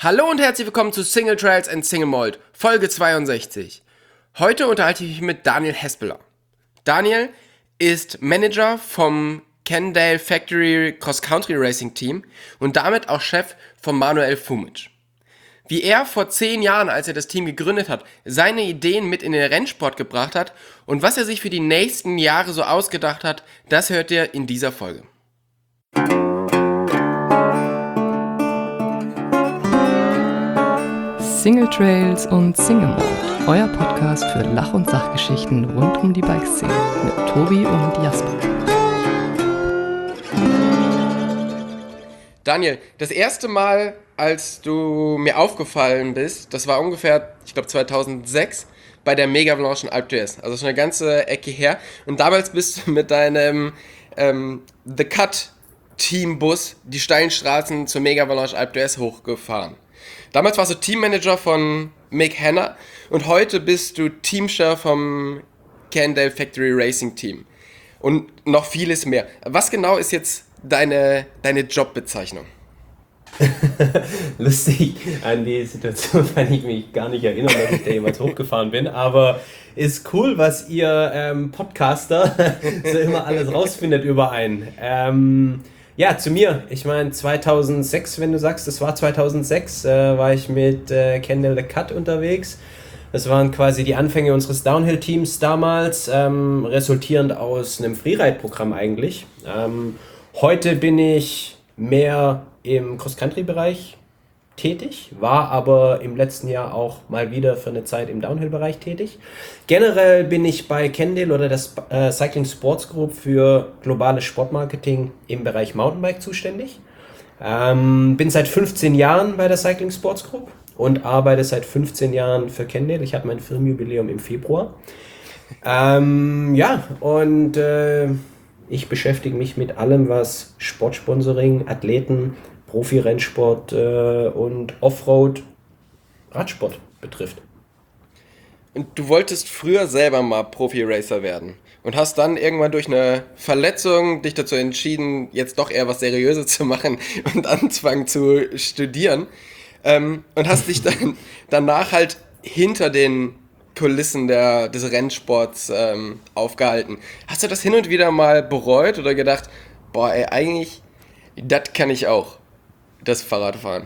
Hallo und herzlich willkommen zu Single Trails and Single Malt, Folge 62. Heute unterhalte ich mich mit Daniel Hespeler. Daniel ist Manager vom Cannondale Factory Cross Country Racing Team und damit auch Chef von Manuel Fumic. Wie er vor 10 Jahren, als er das Team gegründet hat, seine Ideen mit in den Rennsport gebracht hat und was er sich für die nächsten Jahre so ausgedacht hat, das hört ihr in dieser Folge. Single Trails und Single Malt, euer Podcast für Lach- und Sachgeschichten rund um die Bikeszene mit Tobi und Jasper. Daniel, das erste Mal, als du mir aufgefallen bist, das war ungefähr, ich glaube 2006, bei der Mega Blanche in Alpe d'Huez. Also schon eine ganze Ecke her. Und damals bist du mit deinem The Cut Teambus die steilen Straßen zur Mega Blanche Alpe d'Huez hochgefahren. Damals warst du Teammanager von Mick Hanna und heute bist du Teamchef vom Cannondale Factory Racing Team. Und noch vieles mehr. Was genau ist jetzt deine Jobbezeichnung? Lustig, an die Situation kann ich mich gar nicht erinnern, dass ich da jemals hochgefahren bin, aber ist cool, was ihr Podcaster so immer alles rausfindet über einen. Ja, zu mir. Ich meine, 2006, wenn du sagst, das war 2006, war ich mit Cannondale The Cut unterwegs. Das waren quasi die Anfänge unseres Downhill-Teams damals, resultierend aus einem Freeride-Programm eigentlich. Heute bin ich mehr im Cross-Country-Bereich tätig, war aber im letzten Jahr auch mal wieder für eine Zeit im Downhill-Bereich tätig. Generell bin ich bei Cannondale oder das Cycling Sports Group für globales Sportmarketing im Bereich Mountainbike zuständig. Bin seit 15 Jahren bei der Cycling Sports Group und arbeite seit 15 Jahren für Cannondale. Ich hatte mein Firmenjubiläum im Februar. Ich beschäftige mich mit allem, was Sportsponsoring, Athleten, Profi-Rennsport und Offroad-Radsport betrifft. Und du wolltest früher selber mal Profi-Racer werden und hast dann irgendwann durch eine Verletzung dich dazu entschieden, jetzt doch eher was Seriöses zu machen und anzufangen zu studieren. Und hast dich dann danach halt hinter den Kulissen des Rennsports aufgehalten. Hast du das hin und wieder mal bereut oder gedacht, boah ey, eigentlich, das kann ich auch, das Fahrradfahren?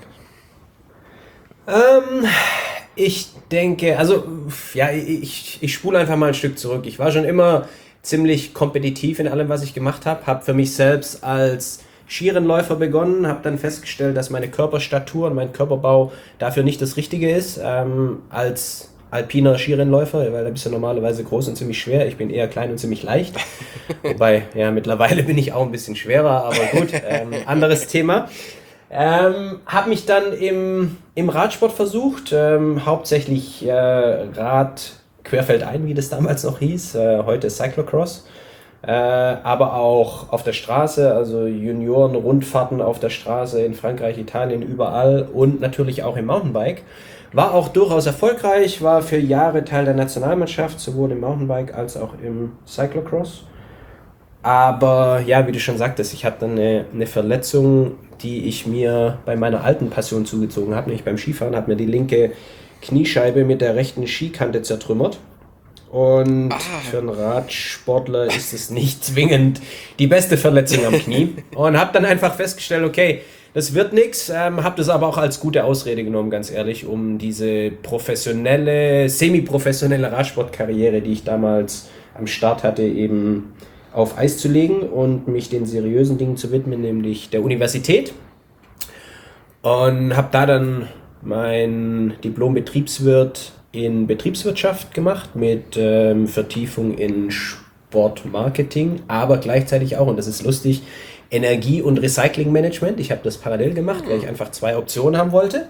Ich denke, also ja, ich spule einfach mal ein Stück zurück. Ich war schon immer ziemlich kompetitiv in allem, was ich gemacht habe. Habe für mich selbst als Skirennläufer begonnen, habe dann festgestellt, dass meine Körperstatur und mein Körperbau dafür nicht das Richtige ist als alpiner Skirennläufer, weil da bist du normalerweise groß und ziemlich schwer. Ich bin eher klein und ziemlich leicht. Wobei, ja, mittlerweile bin ich auch ein bisschen schwerer, aber gut, anderes Thema. Habe mich dann im Radsport versucht, hauptsächlich Rad querfeldein, wie das damals noch hieß, heute Cyclocross, aber auch auf der Straße, also Junioren-Rundfahrten auf der Straße in Frankreich, Italien, überall und natürlich auch im Mountainbike. War auch durchaus erfolgreich, war für Jahre Teil der Nationalmannschaft, sowohl im Mountainbike als auch im Cyclocross. Aber ja, wie du schon sagtest, ich hatte dann eine Verletzung, die ich mir bei meiner alten Passion zugezogen habe, nämlich beim Skifahren, hat mir die linke Kniescheibe mit der rechten Skikante zertrümmert. Und für einen Radsportler ist es nicht zwingend die beste Verletzung am Knie. Und habe dann einfach festgestellt, okay, das wird nichts, habe das aber auch als gute Ausrede genommen, ganz ehrlich, um diese semi-professionelle Radsportkarriere, die ich damals am Start hatte, eben auf Eis zu legen und mich den seriösen Dingen zu widmen, nämlich der Universität. Und habe da dann mein Diplom-Betriebswirt in Betriebswirtschaft gemacht mit Vertiefung in Sportmarketing, aber gleichzeitig auch, und das ist lustig, Energie- und Recyclingmanagement. Ich habe das parallel gemacht, weil ich einfach 2 Optionen haben wollte.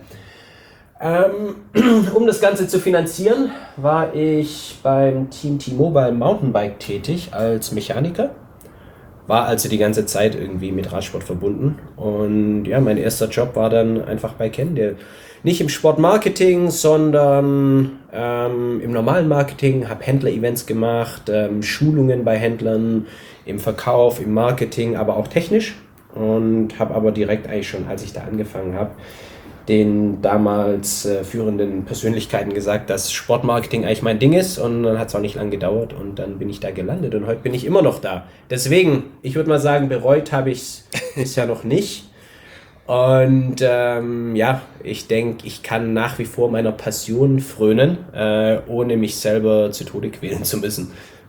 Um das Ganze zu finanzieren, war ich beim Team T-Mobile Mountainbike tätig als Mechaniker. War also die ganze Zeit irgendwie mit Radsport verbunden. Und ja, mein erster Job war dann einfach bei Cannondale. Nicht im Sportmarketing, sondern im normalen Marketing. Habe Händler-Events gemacht, Schulungen bei Händlern, im Verkauf, im Marketing, aber auch technisch. Und habe aber direkt eigentlich schon, als ich da angefangen habe, den damals führenden Persönlichkeiten gesagt, dass Sportmarketing eigentlich mein Ding ist, und dann hat es auch nicht lange gedauert und dann bin ich da gelandet und heute bin ich immer noch da. Deswegen, ich würde mal sagen, bereut habe ich es bisher noch nicht. Und ich denke, ich kann nach wie vor meiner Passion frönen, ohne mich selber zu Tode quälen zu müssen.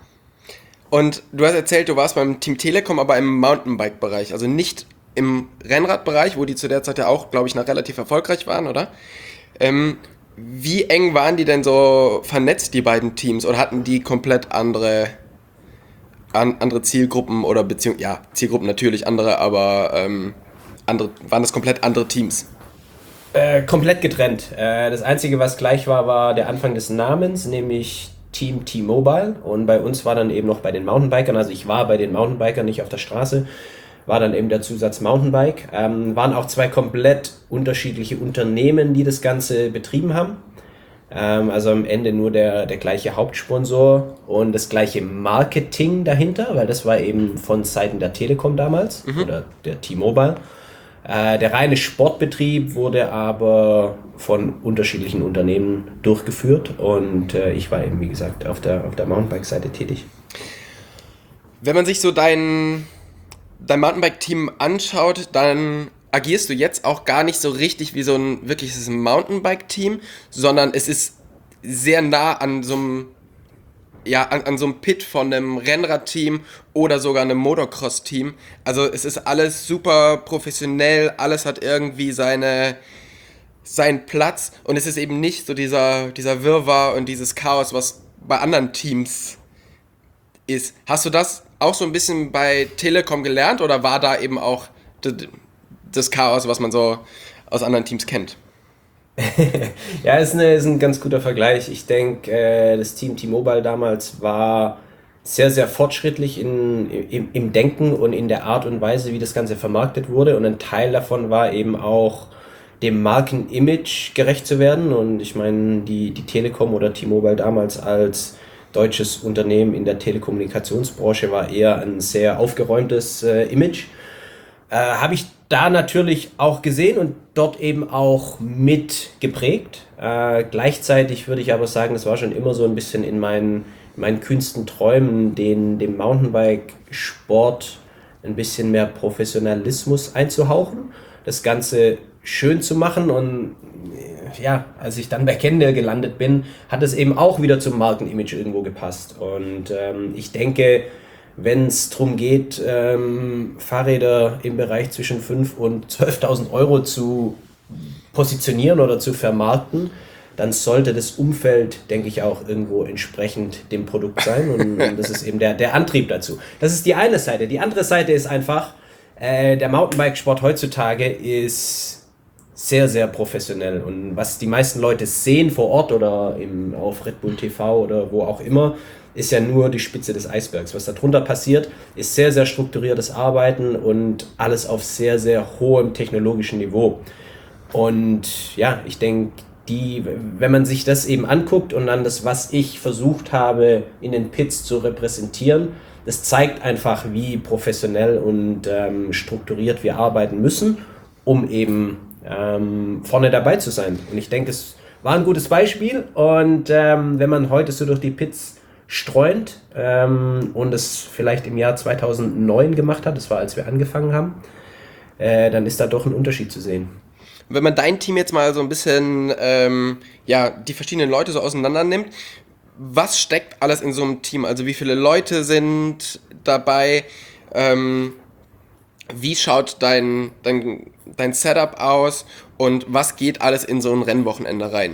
Und du hast erzählt, du warst beim Team Telekom, aber im Mountainbike-Bereich, also nicht im Rennradbereich, wo die zu der Zeit ja auch, glaube ich, noch relativ erfolgreich waren, oder? Wie eng waren die denn so vernetzt, die beiden Teams? Oder hatten die komplett andere Zielgruppen oder Zielgruppen natürlich andere, aber waren das komplett andere Teams? Komplett getrennt. Das Einzige, was gleich war, war der Anfang des Namens, nämlich Team T-Mobile. Und bei uns war dann eben noch bei den Mountainbikern, also ich war bei den Mountainbikern, nicht auf der Straße, war dann eben der Zusatz Mountainbike. Waren auch zwei komplett unterschiedliche Unternehmen, die das Ganze betrieben haben. Also am Ende nur der gleiche Hauptsponsor und das gleiche Marketing dahinter, weil das war eben von Seiten der Telekom damals oder der T-Mobile. Der reine Sportbetrieb wurde aber von unterschiedlichen Unternehmen durchgeführt und ich war eben, wie gesagt, auf der Mountainbike-Seite tätig. Wenn man sich so dein Mountainbike-Team anschaut, dann agierst du jetzt auch gar nicht so richtig wie so ein wirkliches Mountainbike-Team, sondern es ist sehr nah an so einem Pit von einem Rennradteam oder sogar einem Motocross-Team. Also es ist alles super professionell, alles hat irgendwie seinen Platz und es ist eben nicht so dieser Wirrwarr und dieses Chaos, was bei anderen Teams ist. Hast du das auch so ein bisschen bei Telekom gelernt oder war da eben auch das Chaos, was man so aus anderen Teams kennt? Ja, ist ein ganz guter Vergleich. Ich denke, das Team T-Mobile damals war sehr, sehr fortschrittlich im Denken und in der Art und Weise, wie das Ganze vermarktet wurde. Und ein Teil davon war eben auch, dem Markenimage gerecht zu werden. Und ich meine, die Telekom oder T-Mobile damals als deutsches Unternehmen in der Telekommunikationsbranche war eher ein sehr aufgeräumtes Image. Habe ich da natürlich auch gesehen und dort eben auch mit geprägt. Gleichzeitig würde ich aber sagen, das war schon immer so ein bisschen in meinen kühnsten Träumen, dem Mountainbike-Sport ein bisschen mehr Professionalismus einzuhauchen, das Ganze schön zu machen. Und ja, als ich dann bei Kendall gelandet bin, hat es eben auch wieder zum Markenimage irgendwo gepasst. Und ich denke, wenn es darum geht, Fahrräder im Bereich zwischen 5.000 und 12.000 Euro zu positionieren oder zu vermarkten, dann sollte das Umfeld, denke ich, auch irgendwo entsprechend dem Produkt sein. Und das ist eben der Antrieb dazu. Das ist die eine Seite. Die andere Seite ist einfach, der Mountainbike-Sport heutzutage ist sehr, sehr professionell. Und was die meisten Leute sehen vor Ort oder auf Red Bull TV oder wo auch immer, ist ja nur die Spitze des Eisbergs. Was da drunter passiert, ist sehr, sehr strukturiertes Arbeiten und alles auf sehr, sehr hohem technologischen Niveau. Und ja, ich denke, wenn man sich das eben anguckt und dann das, was ich versucht habe, in den Pits zu repräsentieren, das zeigt einfach, wie professionell und strukturiert wir arbeiten müssen, um eben vorne dabei zu sein. Und ich denke, es war ein gutes Beispiel. Und wenn man heute so durch die Pits streunt und es vielleicht im Jahr 2009 gemacht hat, das war, als wir angefangen haben, dann ist da doch ein Unterschied zu sehen. Wenn man dein Team jetzt mal so ein bisschen, die verschiedenen Leute so auseinander nimmt, was steckt alles in so einem Team? Also wie viele Leute sind dabei? Wie schaut dein Setup aus? Und was geht alles in so ein Rennwochenende rein?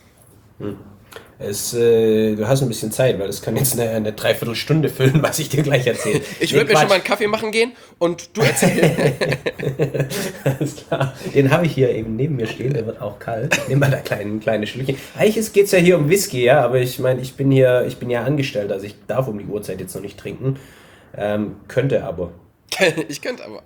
Du hast ein bisschen Zeit, weil das kann jetzt eine Dreiviertelstunde füllen, was ich dir gleich erzähle. Ich würde mir schon mal einen Kaffee machen gehen und du erzählst. Alles klar. Den habe ich hier eben neben mir stehen, der wird auch kalt. Ich nehme mal da kleine Schlückchen. Eigentlich geht es ja hier um Whisky, ja, aber ich meine, ich bin ja angestellt, also ich darf um die Uhrzeit jetzt noch nicht trinken. Könnte aber. Ich könnte aber.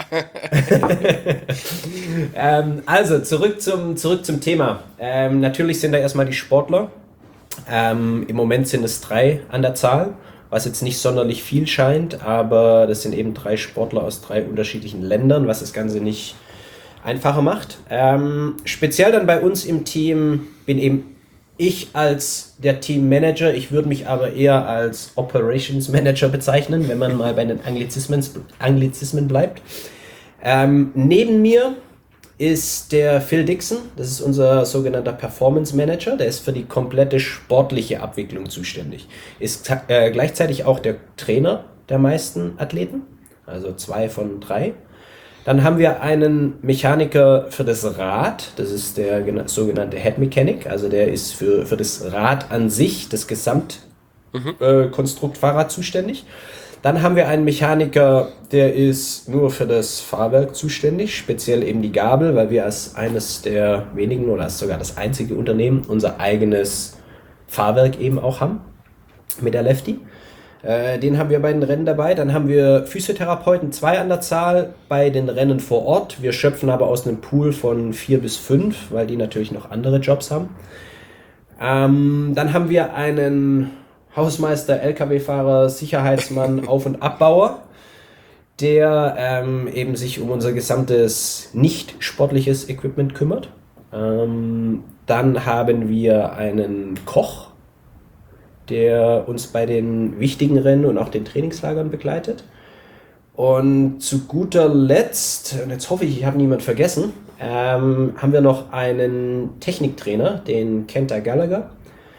Also, zurück zum Thema. Natürlich sind da erstmal die Sportler. Im Moment sind es 3 an der Zahl, was jetzt nicht sonderlich viel scheint, aber das sind eben 3 Sportler aus 3 unterschiedlichen Ländern, was das Ganze nicht einfacher macht. Speziell dann bei uns im Team bin eben ich als der Teammanager, ich würde mich aber eher als Operations Manager bezeichnen, wenn man mal bei den Anglizismen bleibt. Neben mir ist der Phil Dixon, das ist unser sogenannter Performance Manager, der ist für die komplette sportliche Abwicklung zuständig. Ist gleichzeitig auch der Trainer der meisten Athleten, also 2 von 3. Dann haben wir einen Mechaniker für das Rad, das ist der sogenannte Head Mechanic, also der ist für das Rad an sich, das Gesamtkonstrukt Fahrrad zuständig. Dann haben wir einen Mechaniker, der ist nur für das Fahrwerk zuständig, speziell eben die Gabel, weil wir als eines der wenigen oder als sogar das einzige Unternehmen unser eigenes Fahrwerk eben auch haben mit der Lefty. Den haben wir bei den Rennen dabei. Dann haben wir Physiotherapeuten, 2 an der Zahl bei den Rennen vor Ort. Wir schöpfen aber aus einem Pool von 4 bis 5, weil die natürlich noch andere Jobs haben. Dann haben wir einen Hausmeister, LKW-Fahrer, Sicherheitsmann, Auf- und Abbauer, der eben sich um unser gesamtes nicht sportliches Equipment kümmert. Dann haben wir einen Koch, der uns bei den wichtigen Rennen und auch den Trainingslagern begleitet. Und zu guter Letzt, und jetzt hoffe ich habe niemand vergessen, haben wir noch einen Techniktrainer, den Kenta Gallagher,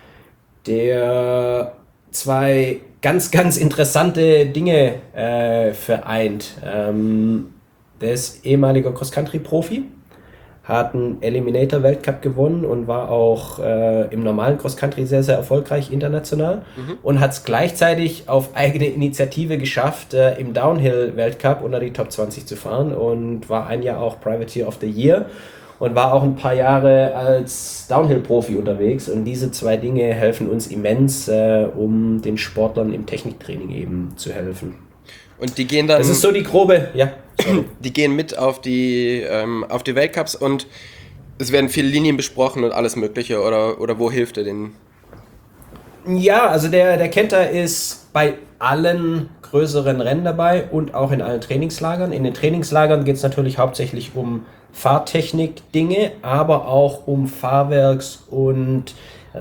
der 2 ganz, ganz interessante Dinge vereint. Der ist ehemaliger Cross-Country-Profi, hat einen Eliminator-Weltcup gewonnen und war auch im normalen Cross-Country sehr, sehr erfolgreich international und hat es gleichzeitig auf eigene Initiative geschafft, im Downhill-Weltcup unter die Top 20 zu fahren und war ein Jahr auch Privateer of the Year und war auch ein paar Jahre als Downhill-Profi unterwegs. Und diese 2 Dinge helfen uns immens, um den Sportlern im Techniktraining eben zu helfen. Und die gehen dann... Das ist so die grobe... Ja. Die gehen mit auf die Weltcups und es werden viele Linien besprochen und alles Mögliche, oder wo hilft er denen? Ja, also der Kenter ist bei allen größeren Rennen dabei und auch in allen Trainingslagern. In den Trainingslagern geht es natürlich hauptsächlich um Fahrtechnik-Dinge, aber auch um Fahrwerks- und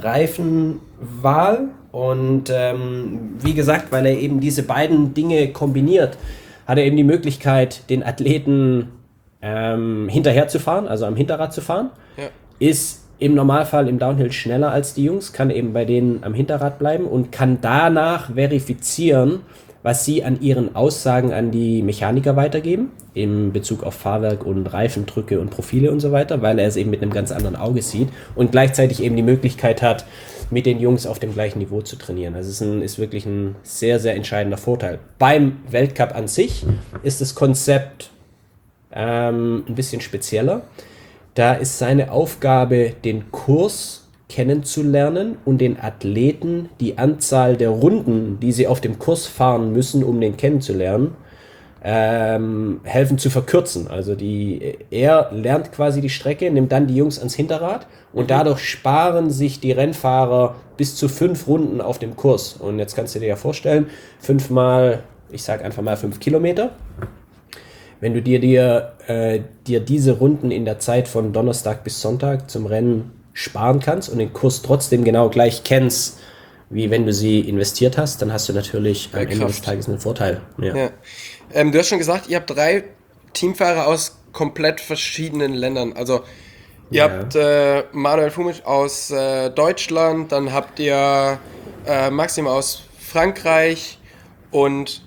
Reifenwahl. Und wie gesagt, weil er eben diese beiden Dinge kombiniert, hat er eben die Möglichkeit, den Athleten hinterher zu fahren, also am Hinterrad zu fahren. Ja. Ist im Normalfall im Downhill schneller als die Jungs, kann eben bei denen am Hinterrad bleiben und kann danach verifizieren, was sie an ihren Aussagen an die Mechaniker weitergeben, in Bezug auf Fahrwerk und Reifendrücke und Profile und so weiter, weil er es eben mit einem ganz anderen Auge sieht und gleichzeitig eben die Möglichkeit hat, mit den Jungs auf dem gleichen Niveau zu trainieren. Also es ist wirklich ein sehr, sehr entscheidender Vorteil. Beim Weltcup an sich ist das Konzept ein bisschen spezieller. Da ist seine Aufgabe, den Kurs kennenzulernen und den Athleten die Anzahl der Runden, die sie auf dem Kurs fahren müssen, um den kennenzulernen, helfen zu verkürzen. Also er lernt quasi die Strecke, nimmt dann die Jungs ans Hinterrad und dadurch sparen sich die Rennfahrer bis zu 5 Runden auf dem Kurs. Und jetzt kannst du dir ja vorstellen, 5 mal, ich sag einfach mal 5 Kilometer. Wenn du dir diese Runden in der Zeit von Donnerstag bis Sonntag zum Rennen sparen kannst und den Kurs trotzdem genau gleich kennst, wie wenn du sie investiert hast, dann hast du natürlich am Ende des Tages einen Vorteil. Ja. Ja. Du hast schon gesagt, ihr habt 3 Teamfahrer aus komplett verschiedenen Ländern. Also ihr habt Manuel Fumic aus Deutschland, dann habt ihr Maxim aus Frankreich und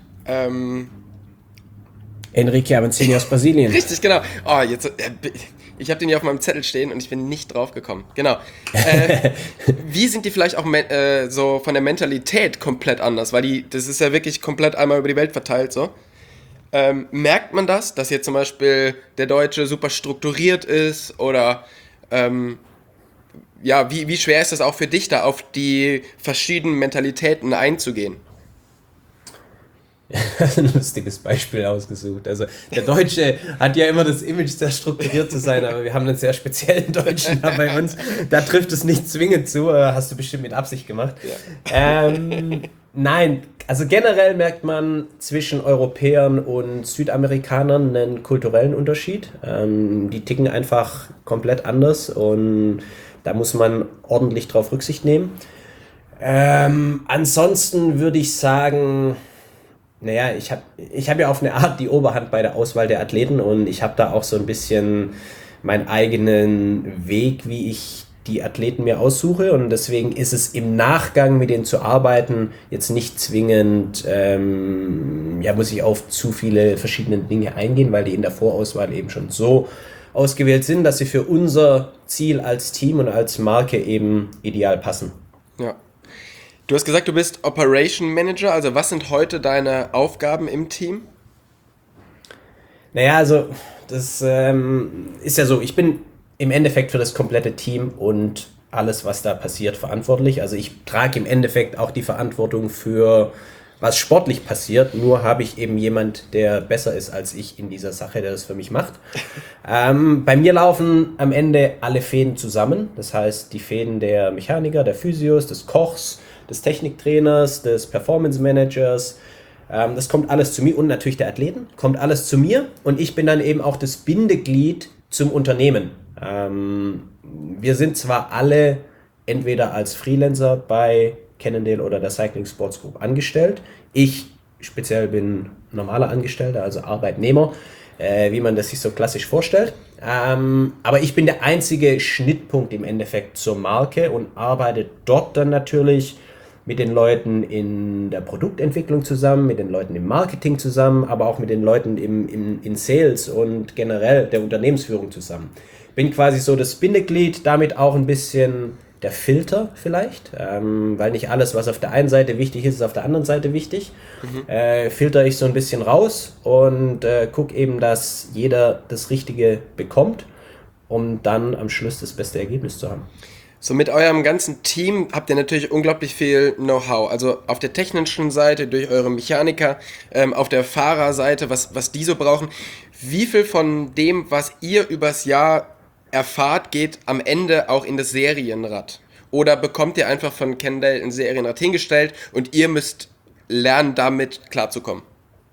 Enrique Avancini aus Brasilien. Richtig, genau. Oh, jetzt, ich habe den hier auf meinem Zettel stehen und ich bin nicht drauf gekommen. Genau. Wie sind die vielleicht auch so von der Mentalität komplett anders? Weil das ist ja wirklich komplett einmal über die Welt verteilt so. Merkt man das, dass jetzt zum Beispiel der Deutsche super strukturiert ist oder wie schwer ist das auch für dich, da auf die verschiedenen Mentalitäten einzugehen? Ein lustiges Beispiel ausgesucht. Also der Deutsche hat ja immer das Image, sehr strukturiert zu sein, aber wir haben einen sehr speziellen Deutschen da bei uns. Da trifft es nicht zwingend zu, hast du bestimmt mit Absicht gemacht. Ja. Nein, also generell merkt man zwischen Europäern und Südamerikanern einen kulturellen Unterschied. Die ticken einfach komplett anders und da muss man ordentlich drauf Rücksicht nehmen. Ansonsten würde ich sagen, naja, ich hab ja auf eine Art die Oberhand bei der Auswahl der Athleten und ich habe da auch so ein bisschen meinen eigenen Weg, wie ich die Athleten mir aussuche und deswegen ist es im Nachgang mit denen zu arbeiten jetzt nicht zwingend, muss ich auf zu viele verschiedene Dinge eingehen, weil die in der Vorauswahl eben schon so ausgewählt sind, dass sie für unser Ziel als Team und als Marke eben ideal passen. Ja. Du hast gesagt, du bist Operation Manager, also was sind heute deine Aufgaben im Team? Naja, also das ist ja so, ich bin im Endeffekt für das komplette Team und alles, was da passiert, verantwortlich. Also ich trage im Endeffekt auch die Verantwortung für, was sportlich passiert, nur habe ich eben jemand, der besser ist als ich in dieser Sache, der das für mich macht. Bei mir laufen am Ende alle Fäden zusammen, das heißt die Fäden der Mechaniker, der Physios, des Kochs, des Techniktrainers, des Performance Managers. Das kommt alles zu mir und natürlich der Athleten, kommt alles zu mir und ich bin dann eben auch das Bindeglied zum Unternehmen. Wir sind zwar alle entweder als Freelancer bei Cannondale oder der Cycling Sports Group angestellt. Ich speziell bin normaler Angestellter, also Arbeitnehmer, wie man das sich so klassisch vorstellt. Aber ich bin der einzige Schnittpunkt im Endeffekt zur Marke und arbeite dort dann natürlich mit den Leuten in der Produktentwicklung zusammen, mit den Leuten im Marketing zusammen, aber auch mit den Leuten in Sales und generell der Unternehmensführung zusammen. Bin quasi so das Bindeglied, damit auch ein bisschen der Filter vielleicht, weil nicht alles, was auf der einen Seite wichtig ist, ist auf der anderen Seite wichtig. Filter ich so ein bisschen raus und gucke eben, dass jeder das Richtige bekommt, um dann am Schluss das beste Ergebnis zu haben. So mit eurem ganzen Team habt ihr natürlich unglaublich viel Know-how. Also auf der technischen Seite durch eure Mechaniker, auf der Fahrerseite, was die so brauchen. Wie viel von dem, was ihr übers Jahr erfahrt, geht am Ende auch in das Serienrad? Oder bekommt ihr einfach von Cannondale ein Serienrad hingestellt und ihr müsst lernen, damit klarzukommen?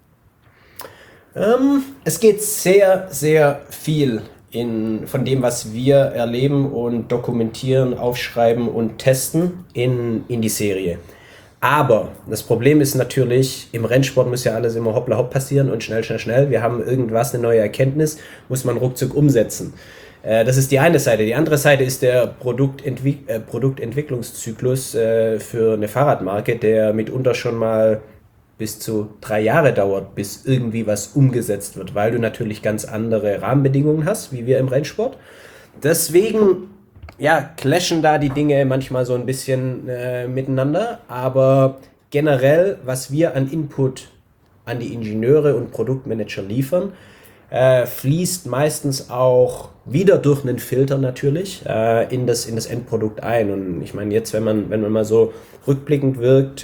Es geht sehr, sehr viel von dem, was wir erleben und dokumentieren, aufschreiben und testen in die Serie. Aber das Problem ist natürlich, im Rennsport muss ja alles immer hoppla hopp passieren und schnell, schnell, schnell. Wir haben irgendwas, eine neue Erkenntnis, muss man ruckzuck umsetzen. Das ist die eine Seite. Die andere Seite ist der Produktentwicklungszyklus für eine Fahrradmarke, der mitunter schon mal bis zu 3 Jahre dauert, bis irgendwie was umgesetzt wird, weil du natürlich ganz andere Rahmenbedingungen hast, wie wir im Rennsport. Deswegen, ja, clashen da die Dinge manchmal so ein bisschen miteinander, aber generell, was wir an Input an die Ingenieure und Produktmanager liefern, fließt meistens auch wieder durch einen Filter natürlich in das Endprodukt ein. Und ich meine jetzt, wenn man mal so rückblickend wirkt,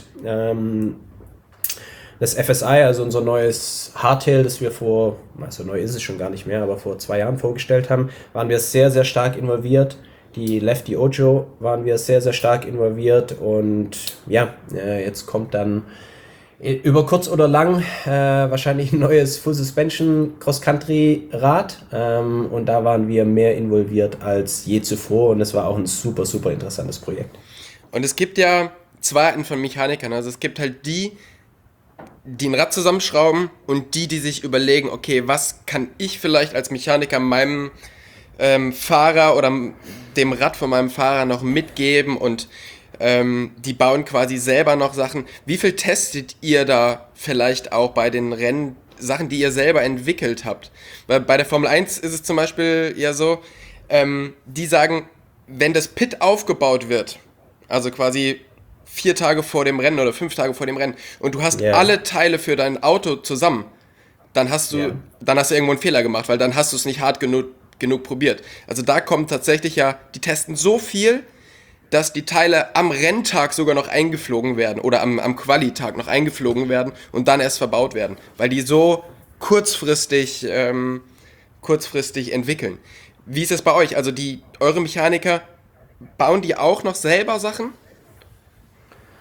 das FSI, also unser neues Hardtail, das wir so neu ist es schon gar nicht mehr, aber vor 2 Jahren vorgestellt haben, waren wir sehr, sehr stark involviert. Die Lefty Ojo waren wir sehr, sehr stark involviert und ja, jetzt kommt dann über kurz oder lang wahrscheinlich ein neues Full Suspension Cross-Country Rad und da waren wir mehr involviert als je zuvor und es war auch ein super, super interessantes Projekt. Und es gibt ja 2 Arten von Mechanikern, also es gibt halt die ein Rad zusammenschrauben und die sich überlegen, okay, was kann ich vielleicht als Mechaniker meinem Fahrer oder dem Rad von meinem Fahrer noch mitgeben und die bauen quasi selber noch Sachen. Wie viel testet ihr da vielleicht auch bei den Rennen, Sachen, die ihr selber entwickelt habt? Weil bei der Formel 1 ist es zum Beispiel ja so, die sagen, wenn das Pit aufgebaut wird, also quasi 4 Tage vor dem Rennen oder 5 Tage vor dem Rennen und du hast alle Teile für dein Auto zusammen, dann hast du irgendwo einen Fehler gemacht, weil dann hast du es nicht hart genug probiert. Also da kommt tatsächlich die testen so viel, dass die Teile am Renntag sogar noch eingeflogen werden oder am Quali-Tag noch eingeflogen werden und dann erst verbaut werden, weil die so kurzfristig entwickeln. Wie ist es bei euch? Also eure Mechaniker, bauen die auch noch selber Sachen?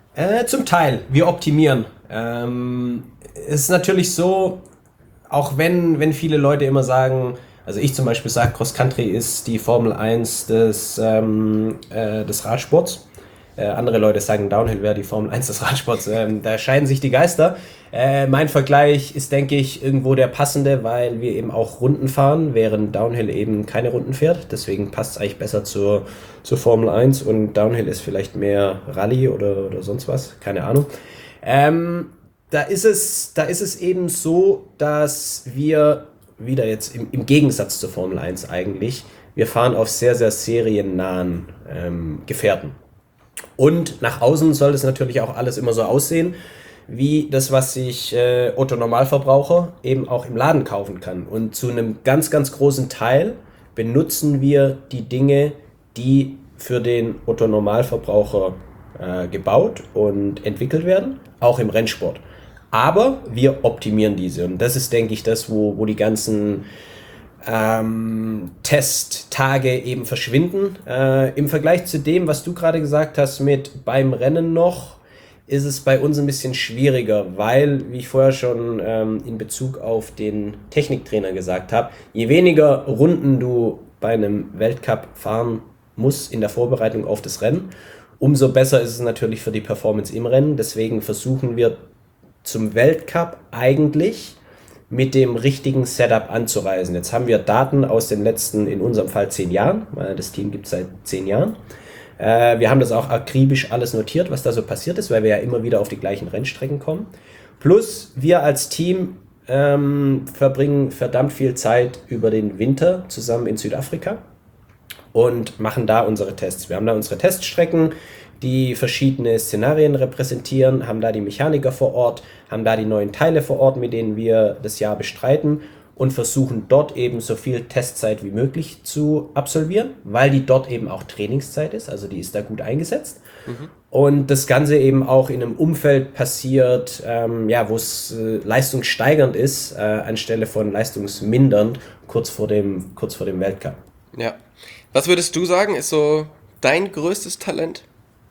Zum Teil. Wir optimieren. Es ist natürlich so, auch wenn viele Leute immer sagen, also ich zum Beispiel sage, Cross Country ist die Formel 1 des Radsports. Andere Leute sagen, Downhill wäre die Formel 1 des Radsports. Da scheiden sich die Geister. Mein Vergleich ist, denke ich, irgendwo der passende, weil wir eben auch Runden fahren, während Downhill eben keine Runden fährt. Deswegen passt es eigentlich besser zur Formel 1 und Downhill ist vielleicht mehr Rallye oder sonst was. Keine Ahnung. Da ist es eben so, dass wir wieder jetzt im Gegensatz zur Formel 1 eigentlich, wir fahren auf sehr, sehr seriennahen Gefährten. Und nach außen soll es natürlich auch alles immer so aussehen, wie das, was sich Otto Normalverbraucher eben auch im Laden kaufen kann. Und zu einem ganz, ganz großen Teil benutzen wir die Dinge, die für den Otto Normalverbraucher gebaut und entwickelt werden, auch im Rennsport. Aber wir optimieren diese und das ist, denke ich, das, wo die ganzen Testtage eben verschwinden. Im Vergleich zu dem, was du gerade gesagt hast mit beim Rennen noch, ist es bei uns ein bisschen schwieriger, weil, wie ich vorher schon in Bezug auf den Techniktrainer gesagt habe, je weniger Runden du bei einem Weltcup fahren musst in der Vorbereitung auf das Rennen, umso besser ist es natürlich für die Performance im Rennen. Deswegen versuchen wir zum Weltcup eigentlich mit dem richtigen Setup anzureisen. Jetzt haben wir Daten aus den letzten, in unserem Fall 10 Jahren, weil das Team gibt es seit 10 Jahren. Wir haben das auch akribisch alles notiert, was da so passiert ist, weil wir ja immer wieder auf die gleichen Rennstrecken kommen. Plus wir als Team verbringen verdammt viel Zeit über den Winter zusammen in Südafrika und machen da unsere Tests. Wir haben da unsere Teststrecken, die verschiedene Szenarien repräsentieren, haben da die Mechaniker vor Ort, haben da die neuen Teile vor Ort, mit denen wir das Jahr bestreiten und versuchen dort eben so viel Testzeit wie möglich zu absolvieren, weil die dort eben auch Trainingszeit ist, also die ist da gut eingesetzt. Und das Ganze eben auch in einem Umfeld passiert, wo es leistungssteigernd ist, anstelle von leistungsmindernd kurz vor dem Weltcup. Ja. Was würdest du sagen, ist so dein größtes Talent?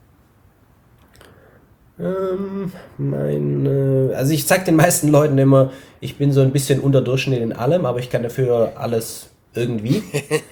Also ich sag den meisten Leuten immer, ich bin so ein bisschen unterdurchschnittlich in allem, aber ich kann dafür alles irgendwie.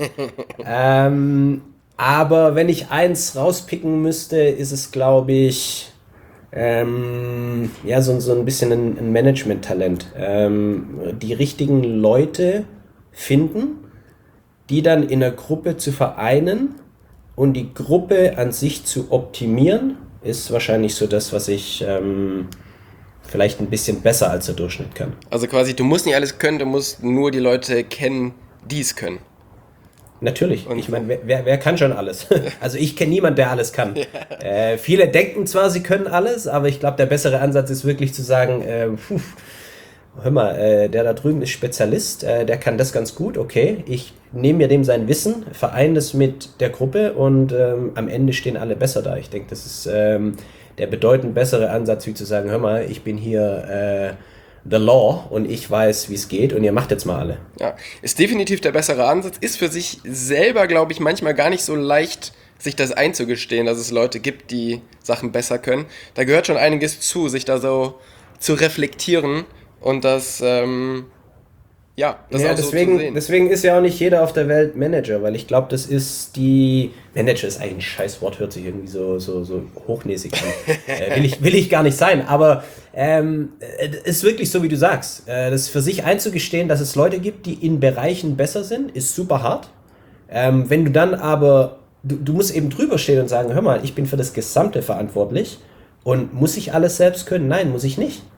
Aber wenn ich eins rauspicken müsste, ist es, glaube ich, so ein bisschen ein Management-Talent. Die richtigen Leute finden, die dann in der Gruppe zu vereinen und die Gruppe an sich zu optimieren, ist wahrscheinlich so das, was ich vielleicht ein bisschen besser als der Durchschnitt kann. Also quasi, du musst nicht alles können, du musst nur die Leute kennen, die es können. Natürlich. Und ich meine, wer kann schon alles? Also ich kenne niemanden, der alles kann. Ja. Viele denken zwar, sie können alles, aber ich glaube, der bessere Ansatz ist wirklich zu sagen, hör mal, der da drüben ist Spezialist, der kann das ganz gut, okay, ich nehme mir dem sein Wissen, vereine das mit der Gruppe und am Ende stehen alle besser da. Ich denke, das ist der bedeutend bessere Ansatz, wie zu sagen, hör mal, ich bin hier the law und ich weiß, wie es geht und ihr macht jetzt mal alle. Ja, ist definitiv der bessere Ansatz, ist für sich selber, glaube ich, manchmal gar nicht so leicht, sich das einzugestehen, dass es Leute gibt, die Sachen besser können. Da gehört schon einiges zu, sich da so zu reflektieren und das auch deswegen, so zu sehen. Deswegen ist ja auch nicht jeder auf der Welt Manager, weil ich glaube, das ist Manager ist eigentlich ein scheiß Wort, hört sich irgendwie so hochnäsig an. Will ich gar nicht sein, aber ist wirklich so, wie du sagst. Das für sich einzugestehen, dass es Leute gibt, die in Bereichen besser sind, ist super hart. Wenn du dann aber, du musst eben drüber stehen und sagen, hör mal, ich bin für das Gesamte verantwortlich und muss ich alles selbst können? Nein, muss ich nicht.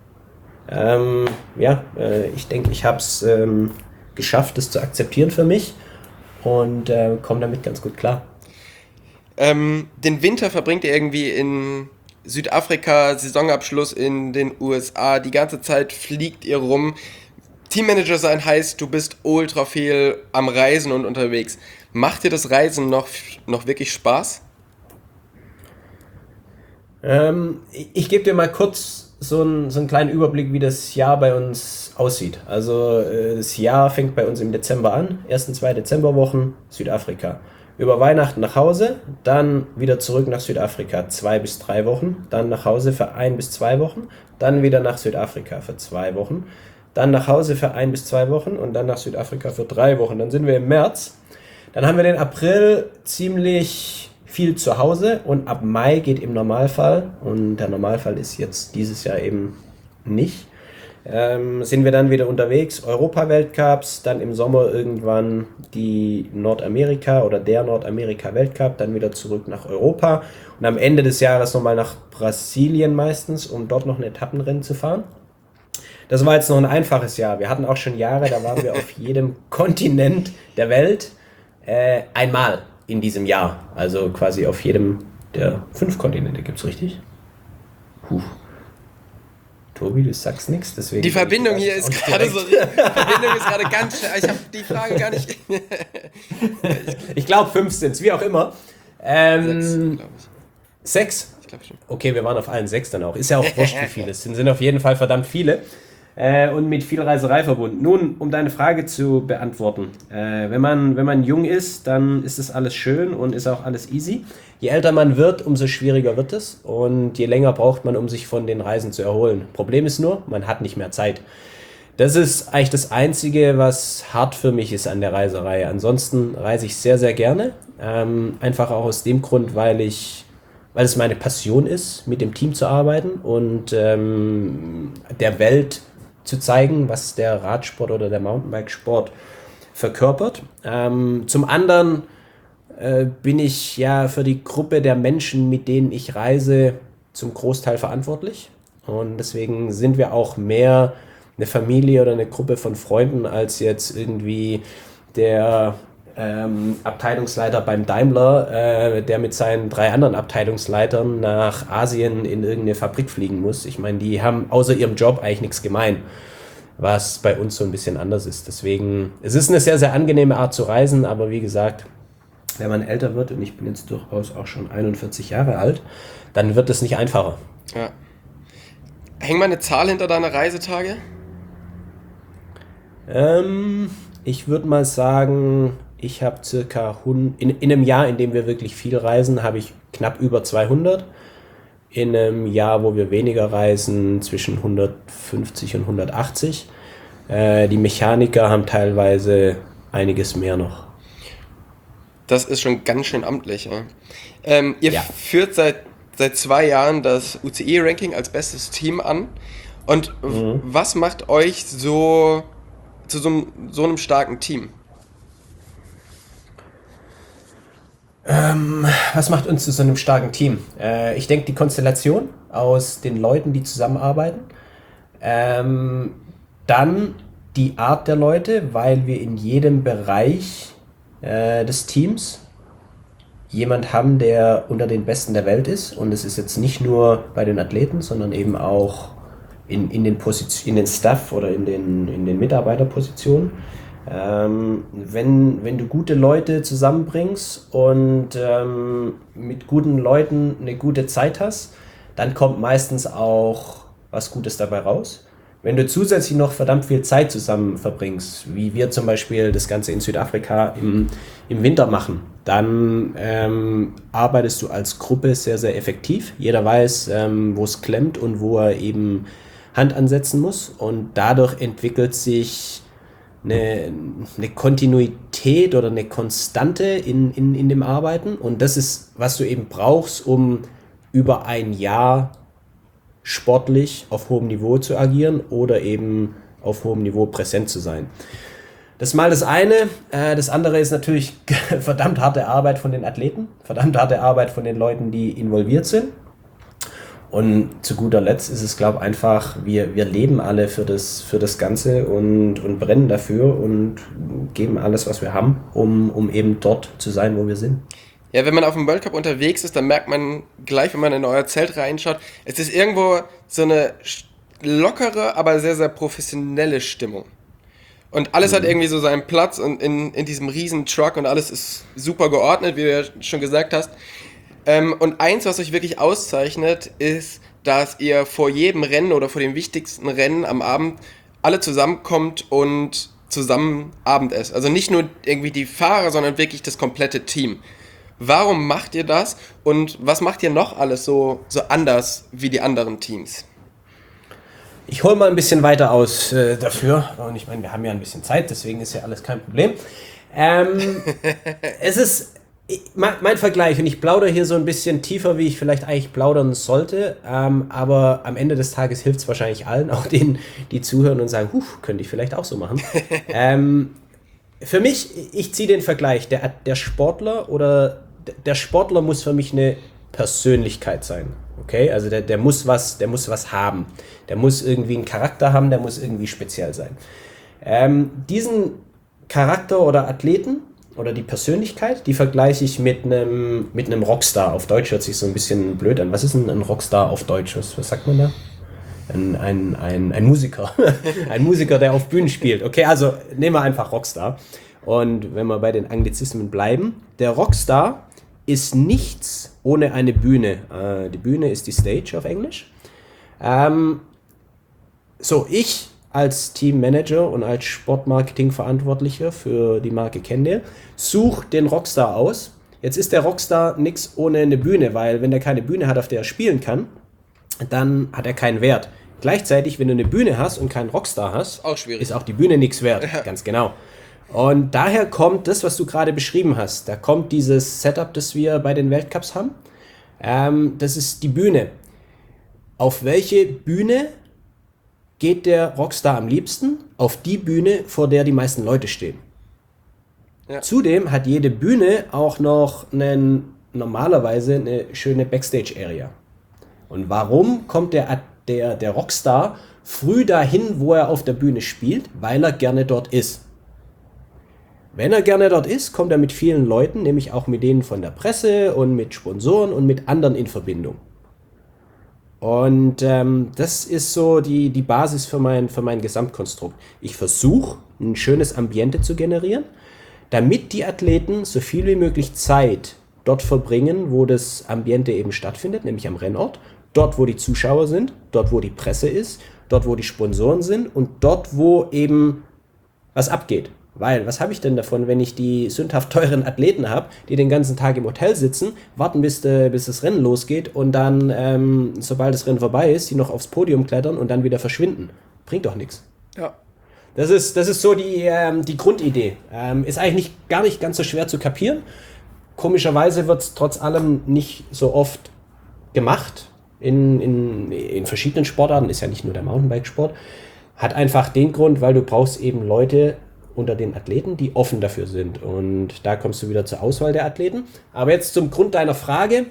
Ich denke, ich habe es geschafft, das zu akzeptieren für mich und komme damit ganz gut klar. Den Winter verbringt ihr irgendwie in Südafrika, Saisonabschluss in den USA, die ganze Zeit fliegt ihr rum. Teammanager sein heißt, du bist ultra viel am Reisen und unterwegs. Macht dir das Reisen noch wirklich Spaß? Ich gebe dir mal kurz so einen kleinen Überblick, wie das Jahr bei uns aussieht. Also das Jahr fängt bei uns im Dezember an, 1. 2. Dezemberwochen, Südafrika. über Weihnachten nach Hause, dann wieder zurück nach Südafrika 2 bis 3 Wochen, dann nach Hause für 1 bis 2 Wochen, dann wieder nach Südafrika für 2 Wochen, dann nach Hause für 1 bis 2 Wochen und dann nach Südafrika für 3 Wochen. Dann sind wir im März. Dann haben wir den April ziemlich viel zu Hause und ab Mai geht im Normalfall, und der Normalfall ist jetzt dieses Jahr eben nicht, sind wir dann wieder unterwegs, Europa-Weltcups, dann im Sommer irgendwann die Nordamerika oder der Nordamerika-Weltcup, dann wieder zurück nach Europa und am Ende des Jahres nochmal nach Brasilien meistens, um dort noch ein Etappenrennen zu fahren. Das war jetzt noch ein einfaches Jahr. Wir hatten auch schon Jahre, da waren wir auf jedem Kontinent der Welt einmal in diesem Jahr. Also quasi auf jedem der 5 Kontinente, gibt's richtig? Puh. Tobi, du sagst nichts, deswegen... Die Verbindung hier ist gerade so... Die Verbindung ist gerade ganz schnell. Ich habe die Frage gar nicht... Ich glaube 5 sind's, wie auch immer. 6, glaube ich. 6? Ich glaube schon. Okay, wir waren auf allen 6 dann auch. Ist ja auch wurscht, wie viele es sind. Sind auf jeden Fall verdammt viele. Und mit viel Reiserei verbunden. Nun, um deine Frage zu beantworten. Wenn man jung ist, dann ist das alles schön und ist auch alles easy. Je älter man wird, umso schwieriger wird es. Und je länger braucht man, um sich von den Reisen zu erholen. Problem ist nur, man hat nicht mehr Zeit. Das ist eigentlich das Einzige, was hart für mich ist an der Reiserei. Ansonsten reise ich sehr, sehr gerne. Einfach auch aus dem Grund, weil es meine Passion ist, mit dem Team zu arbeiten und der Welt zu zeigen, was der Radsport oder der Mountainbikesport verkörpert. Zum anderen bin ich ja für die Gruppe der Menschen, mit denen ich reise, zum Großteil verantwortlich. Und deswegen sind wir auch mehr eine Familie oder eine Gruppe von Freunden als jetzt irgendwie der Abteilungsleiter beim Daimler, der mit seinen 3 anderen Abteilungsleitern nach Asien in irgendeine Fabrik fliegen muss. Ich meine, die haben außer ihrem Job eigentlich nichts gemein, was bei uns so ein bisschen anders ist. Deswegen, es ist eine sehr, sehr angenehme Art zu reisen, aber wie gesagt, wenn man älter wird, und ich bin jetzt durchaus auch schon 41 Jahre alt, dann wird es nicht einfacher. Ja. Häng mal eine Zahl hinter deine Reisetage? Ich würde mal sagen, ich habe circa in einem Jahr, in dem wir wirklich viel reisen, habe ich knapp über 200. In einem Jahr, wo wir weniger reisen, zwischen 150 und 180. Die Mechaniker haben teilweise einiges mehr noch. Das ist schon ganz schön amtlich. Ja. Ihr führt seit 2 Jahren das UCI-Ranking als bestes Team an. Und was macht euch so zu so einem starken Team? Was macht uns zu so einem starken Team? Ich denke, die Konstellation aus den Leuten, die zusammenarbeiten. Dann die Art der Leute, weil wir in jedem Bereich des Teams jemand haben, der unter den Besten der Welt ist. Und es ist jetzt nicht nur bei den Athleten, sondern eben auch in den Staff oder in den Mitarbeiterpositionen. Wenn du gute Leute zusammenbringst und mit guten Leuten eine gute Zeit hast, dann kommt meistens auch was Gutes dabei raus. Wenn du zusätzlich noch verdammt viel Zeit zusammen verbringst, wie wir zum Beispiel das Ganze in Südafrika im Winter machen, dann arbeitest du als Gruppe sehr, sehr effektiv. Jeder weiß, wo es klemmt und wo er eben Hand ansetzen muss, und dadurch entwickelt sich eine Kontinuität oder eine Konstante in dem Arbeiten, und das ist, was du eben brauchst, um über ein Jahr sportlich auf hohem Niveau zu agieren oder eben auf hohem Niveau präsent zu sein. Das ist mal das eine. Das andere ist natürlich verdammt harte Arbeit von den Athleten, verdammt harte Arbeit von den Leuten, die involviert sind. Und zu guter Letzt ist es, glaube ich, einfach, wir leben alle für das Ganze und brennen dafür und geben alles, was wir haben, um eben dort zu sein, wo wir sind. Ja, wenn man auf dem World Cup unterwegs ist, dann merkt man gleich, wenn man in euer Zelt reinschaut, es ist irgendwo so eine lockere, aber sehr, sehr professionelle Stimmung. Und alles hat irgendwie so seinen Platz und in diesem riesen Truck und alles ist super geordnet, wie du ja schon gesagt hast. Und eins, was euch wirklich auszeichnet, ist, dass ihr vor jedem Rennen oder vor dem wichtigsten Rennen am Abend alle zusammenkommt und zusammen Abendessen. Also nicht nur irgendwie die Fahrer, sondern wirklich das komplette Team. Warum macht ihr das und was macht ihr noch alles so anders wie die anderen Teams? Ich hole mal ein bisschen weiter aus dafür. Und ich meine, wir haben ja ein bisschen Zeit, deswegen ist ja alles kein Problem. Es ist mein Vergleich, und ich plaudere hier so ein bisschen tiefer, wie ich vielleicht eigentlich plaudern sollte, aber am Ende des Tages hilft es wahrscheinlich allen, auch denen, die zuhören und sagen, könnte ich vielleicht auch so machen. Für mich, ich ziehe den Vergleich, der Sportler muss für mich eine Persönlichkeit sein. Okay, also der muss was haben. Der muss irgendwie einen Charakter haben, der muss irgendwie speziell sein. Diesen Charakter oder Athleten oder die Persönlichkeit, die vergleiche ich mit einem Rockstar. Auf Deutsch hört sich so ein bisschen blöd an. Was ist denn ein Rockstar auf Deutsch? Was sagt man da? Ein Musiker. Ein Musiker, der auf Bühnen spielt. Okay, also nehmen wir einfach Rockstar. Und wenn wir bei den Anglizismen bleiben, der Rockstar ist nichts ohne eine Bühne. Die Bühne ist die Stage auf Englisch. Ich als Teammanager und als Sportmarketing-Verantwortlicher für die Marke Candle suche den Rockstar aus. Jetzt ist der Rockstar nichts ohne eine Bühne, weil wenn der keine Bühne hat, auf der er spielen kann, dann hat er keinen Wert. Gleichzeitig, wenn du eine Bühne hast und keinen Rockstar hast, ist auch die Bühne nichts wert. Ja. Ganz genau. Und daher kommt das, was du gerade beschrieben hast. Da kommt dieses Setup, das wir bei den Weltcups haben. Das ist die Bühne. Auf welche Bühne geht der Rockstar am liebsten? Auf die Bühne, vor der die meisten Leute stehen. Ja. Zudem hat jede Bühne auch noch normalerweise eine schöne Backstage-Area. Und warum kommt der Rockstar früh dahin, wo er auf der Bühne spielt? Weil er gerne dort ist. Wenn er gerne dort ist, kommt er mit vielen Leuten, nämlich auch mit denen von der Presse und mit Sponsoren und mit anderen in Verbindung. Und das ist so die Basis für mein Gesamtkonstrukt. Ich versuche, ein schönes Ambiente zu generieren, damit die Athleten so viel wie möglich Zeit dort verbringen, wo das Ambiente eben stattfindet, nämlich am Rennort, dort, wo die Zuschauer sind, dort, wo die Presse ist, dort, wo die Sponsoren sind und dort, wo eben was abgeht. Weil, was habe ich denn davon, wenn ich die sündhaft teuren Athleten habe, die den ganzen Tag im Hotel sitzen, warten, bis das Rennen losgeht und dann, sobald das Rennen vorbei ist, die noch aufs Podium klettern und dann wieder verschwinden. Bringt doch nichts. Ja. Das ist so die Grundidee. Ist eigentlich gar nicht ganz so schwer zu kapieren. Komischerweise wird es trotz allem nicht so oft gemacht. In verschiedenen Sportarten, ist ja nicht nur der Mountainbikesport. Hat einfach den Grund, weil du brauchst eben Leute unter den Athleten, die offen dafür sind. Und da kommst du wieder zur Auswahl der Athleten. Aber jetzt zum Grund deiner Frage.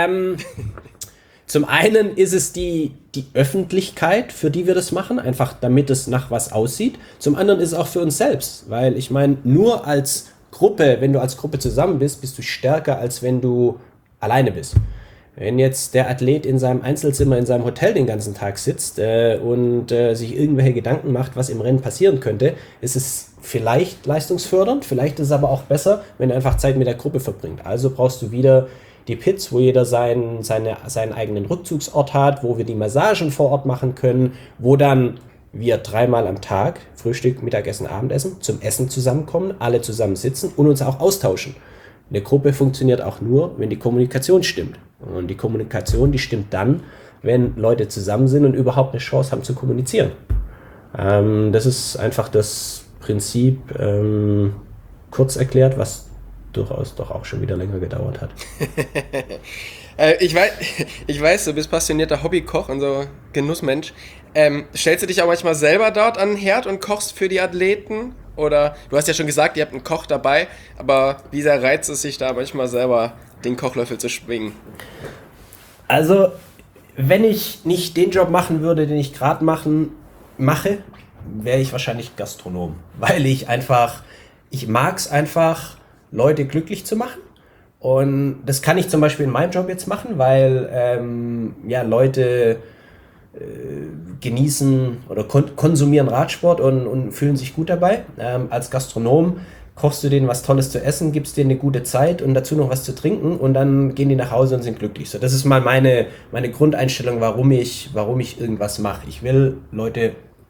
Zum einen ist es die Öffentlichkeit, für die wir das machen, einfach damit es nach was aussieht. Zum anderen ist es auch für uns selbst, weil ich meine, nur als Gruppe, wenn du als Gruppe zusammen bist, bist du stärker, als wenn du alleine bist. Wenn jetzt der Athlet in seinem Einzelzimmer in seinem Hotel den ganzen Tag sitzt und sich irgendwelche Gedanken macht, was im Rennen passieren könnte, ist es vielleicht leistungsfördernd, vielleicht ist es aber auch besser, wenn er einfach Zeit mit der Gruppe verbringt. Also brauchst du wieder die Pits, wo jeder seinen eigenen Rückzugsort hat, wo wir die Massagen vor Ort machen können, wo dann wir 3-mal am Tag, Frühstück, Mittagessen, Abendessen, zum Essen zusammenkommen, alle zusammen sitzen und uns auch austauschen. Eine Gruppe funktioniert auch nur, wenn die Kommunikation stimmt. Und die Kommunikation, die stimmt dann, wenn Leute zusammen sind und überhaupt eine Chance haben zu kommunizieren. Das ist einfach das Prinzip, kurz erklärt, was durchaus doch auch schon wieder länger gedauert hat. Ich weiß, du bist passionierter Hobbykoch und so Genussmensch. Stellst du dich auch manchmal selber dort an den Herd und kochst für die Athleten? Oder du hast ja schon gesagt, ihr habt einen Koch dabei, aber wie sehr reizt es sich da manchmal selber, den Kochlöffel zu schwingen? Also, wenn ich nicht den Job machen würde, den ich gerade mache, wäre ich wahrscheinlich Gastronom. Weil ich mag es einfach, Leute glücklich zu machen. Und das kann ich zum Beispiel in meinem Job jetzt machen, weil Leute genießen oder konsumieren Radsport und fühlen sich gut dabei. Als Gastronom kochst du denen was Tolles zu essen, gibst denen eine gute Zeit und dazu noch was zu trinken und dann gehen die nach Hause und sind glücklich. So, das ist mal meine Grundeinstellung, warum ich irgendwas mache. Ich will Leute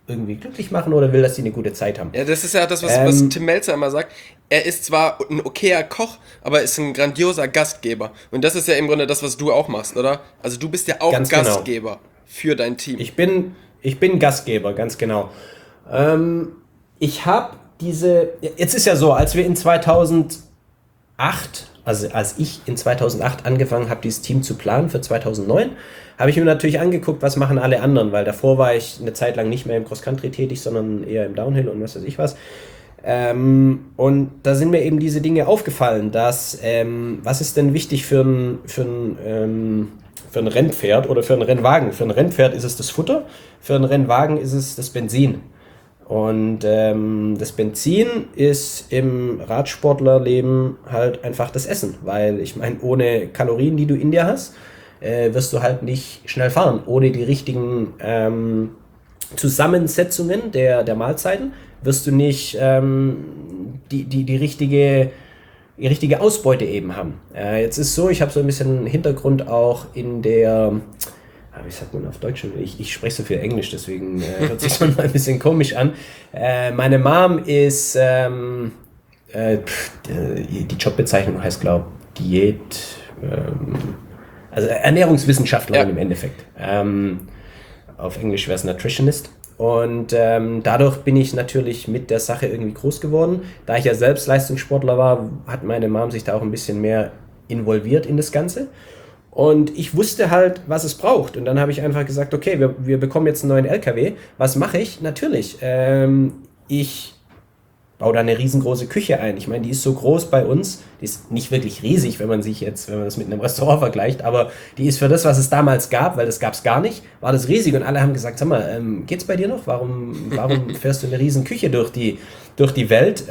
irgendwie glücklich machen oder will, dass sie eine gute Zeit haben. Ja, das ist ja das, was Tim Melzer immer sagt. Er ist zwar ein okayer Koch, aber ist ein grandioser Gastgeber. Und das ist ja im Grunde das, was du auch machst, oder? Also du bist ja auch Ganz genau. Gastgeber für dein Team. Ich bin Gastgeber, ganz genau. Ich habe jetzt ist ja so, als wir in 2008, also als ich in 2008 angefangen habe, dieses Team zu planen für 2009, habe ich mir natürlich angeguckt, was machen alle anderen, weil davor war ich eine Zeit lang nicht mehr im Cross-Country tätig, sondern eher im Downhill und was weiß ich was. Und da sind mir eben diese Dinge aufgefallen, dass, was ist denn wichtig für ein Rennpferd oder für einen Rennwagen? Für ein Rennpferd ist es das Futter, für einen Rennwagen ist es das Benzin. Und das Benzin ist im Radsportlerleben halt einfach das Essen, weil ich meine, ohne Kalorien, die du in dir hast, wirst du halt nicht schnell fahren. Ohne die richtigen Zusammensetzungen der Mahlzeiten wirst du nicht die richtige Ausbeute eben haben. Jetzt ist so, ich habe so ein bisschen Hintergrund auch in der, wie sagt man auf Deutsch? Ich spreche so viel Englisch, deswegen hört sich mal ein bisschen komisch an. Meine Mom ist, die Jobbezeichnung heißt, glaube ich, Diät, also Ernährungswissenschaftlerin im Endeffekt. Auf Englisch wäre es Nutritionist. Und dadurch bin ich natürlich mit der Sache irgendwie groß geworden. Da ich ja selbst Leistungssportler war, hat meine Mom sich da auch ein bisschen mehr involviert in das Ganze. Und ich wusste halt, was es braucht. Und dann habe ich einfach gesagt, okay, wir bekommen jetzt einen neuen LKW. Was mache ich? Natürlich, ich baue da eine riesengroße Küche ein. Ich meine, die ist so groß bei uns. Die ist nicht wirklich riesig, wenn man das mit einem Restaurant vergleicht. Aber die ist für das, was es damals gab, weil das gab es gar nicht, war das riesig. Und alle haben gesagt, sag mal, geht's bei dir noch? Warum fährst du eine riesen Küche durch die Welt?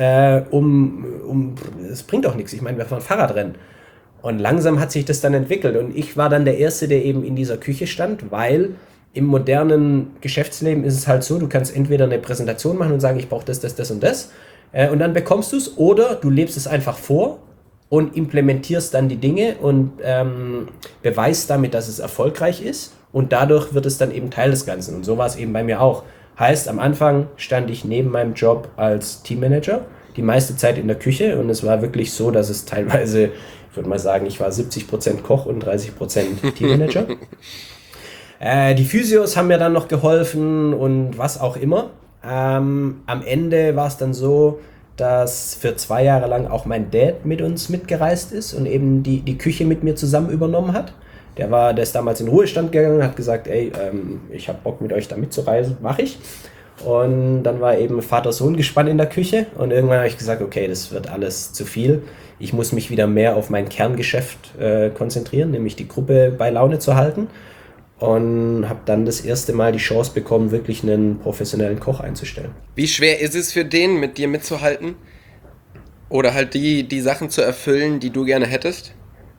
Es bringt doch nichts. Ich meine, wir fahren Fahrradrennen. Und langsam hat sich das dann entwickelt. Und ich war dann der Erste, der eben in dieser Küche stand, weil im modernen Geschäftsleben ist es halt so, du kannst entweder eine Präsentation machen und sagen, ich brauche das und das. Und dann bekommst du es, oder du lebst es einfach vor und implementierst dann die Dinge und beweist damit, dass es erfolgreich ist. Und dadurch wird es dann eben Teil des Ganzen. Und so war es eben bei mir auch. Heißt, am Anfang stand ich neben meinem Job als Teammanager, die meiste Zeit in der Küche. Und es war wirklich so, dass es teilweise, ich würde mal sagen, ich war 70% Koch und 30% Teammanager. Die Physios haben mir dann noch geholfen und was auch immer. Am Ende war es dann so, dass für 2 Jahre lang auch mein Dad mit uns mitgereist ist und eben die Küche mit mir zusammen übernommen hat. Der ist damals in Ruhestand gegangen, hat gesagt, ey, ich habe Bock mit euch da mitzureisen, mache ich. Und dann war eben Vater-Sohn-Gespann in der Küche und irgendwann habe ich gesagt, okay, das wird alles zu viel. Ich muss mich wieder mehr auf mein Kerngeschäft konzentrieren, nämlich die Gruppe bei Laune zu halten. Und habe dann das erste Mal die Chance bekommen, wirklich einen professionellen Koch einzustellen. Wie schwer ist es für den, mit dir mitzuhalten? Oder halt die Sachen zu erfüllen, die du gerne hättest?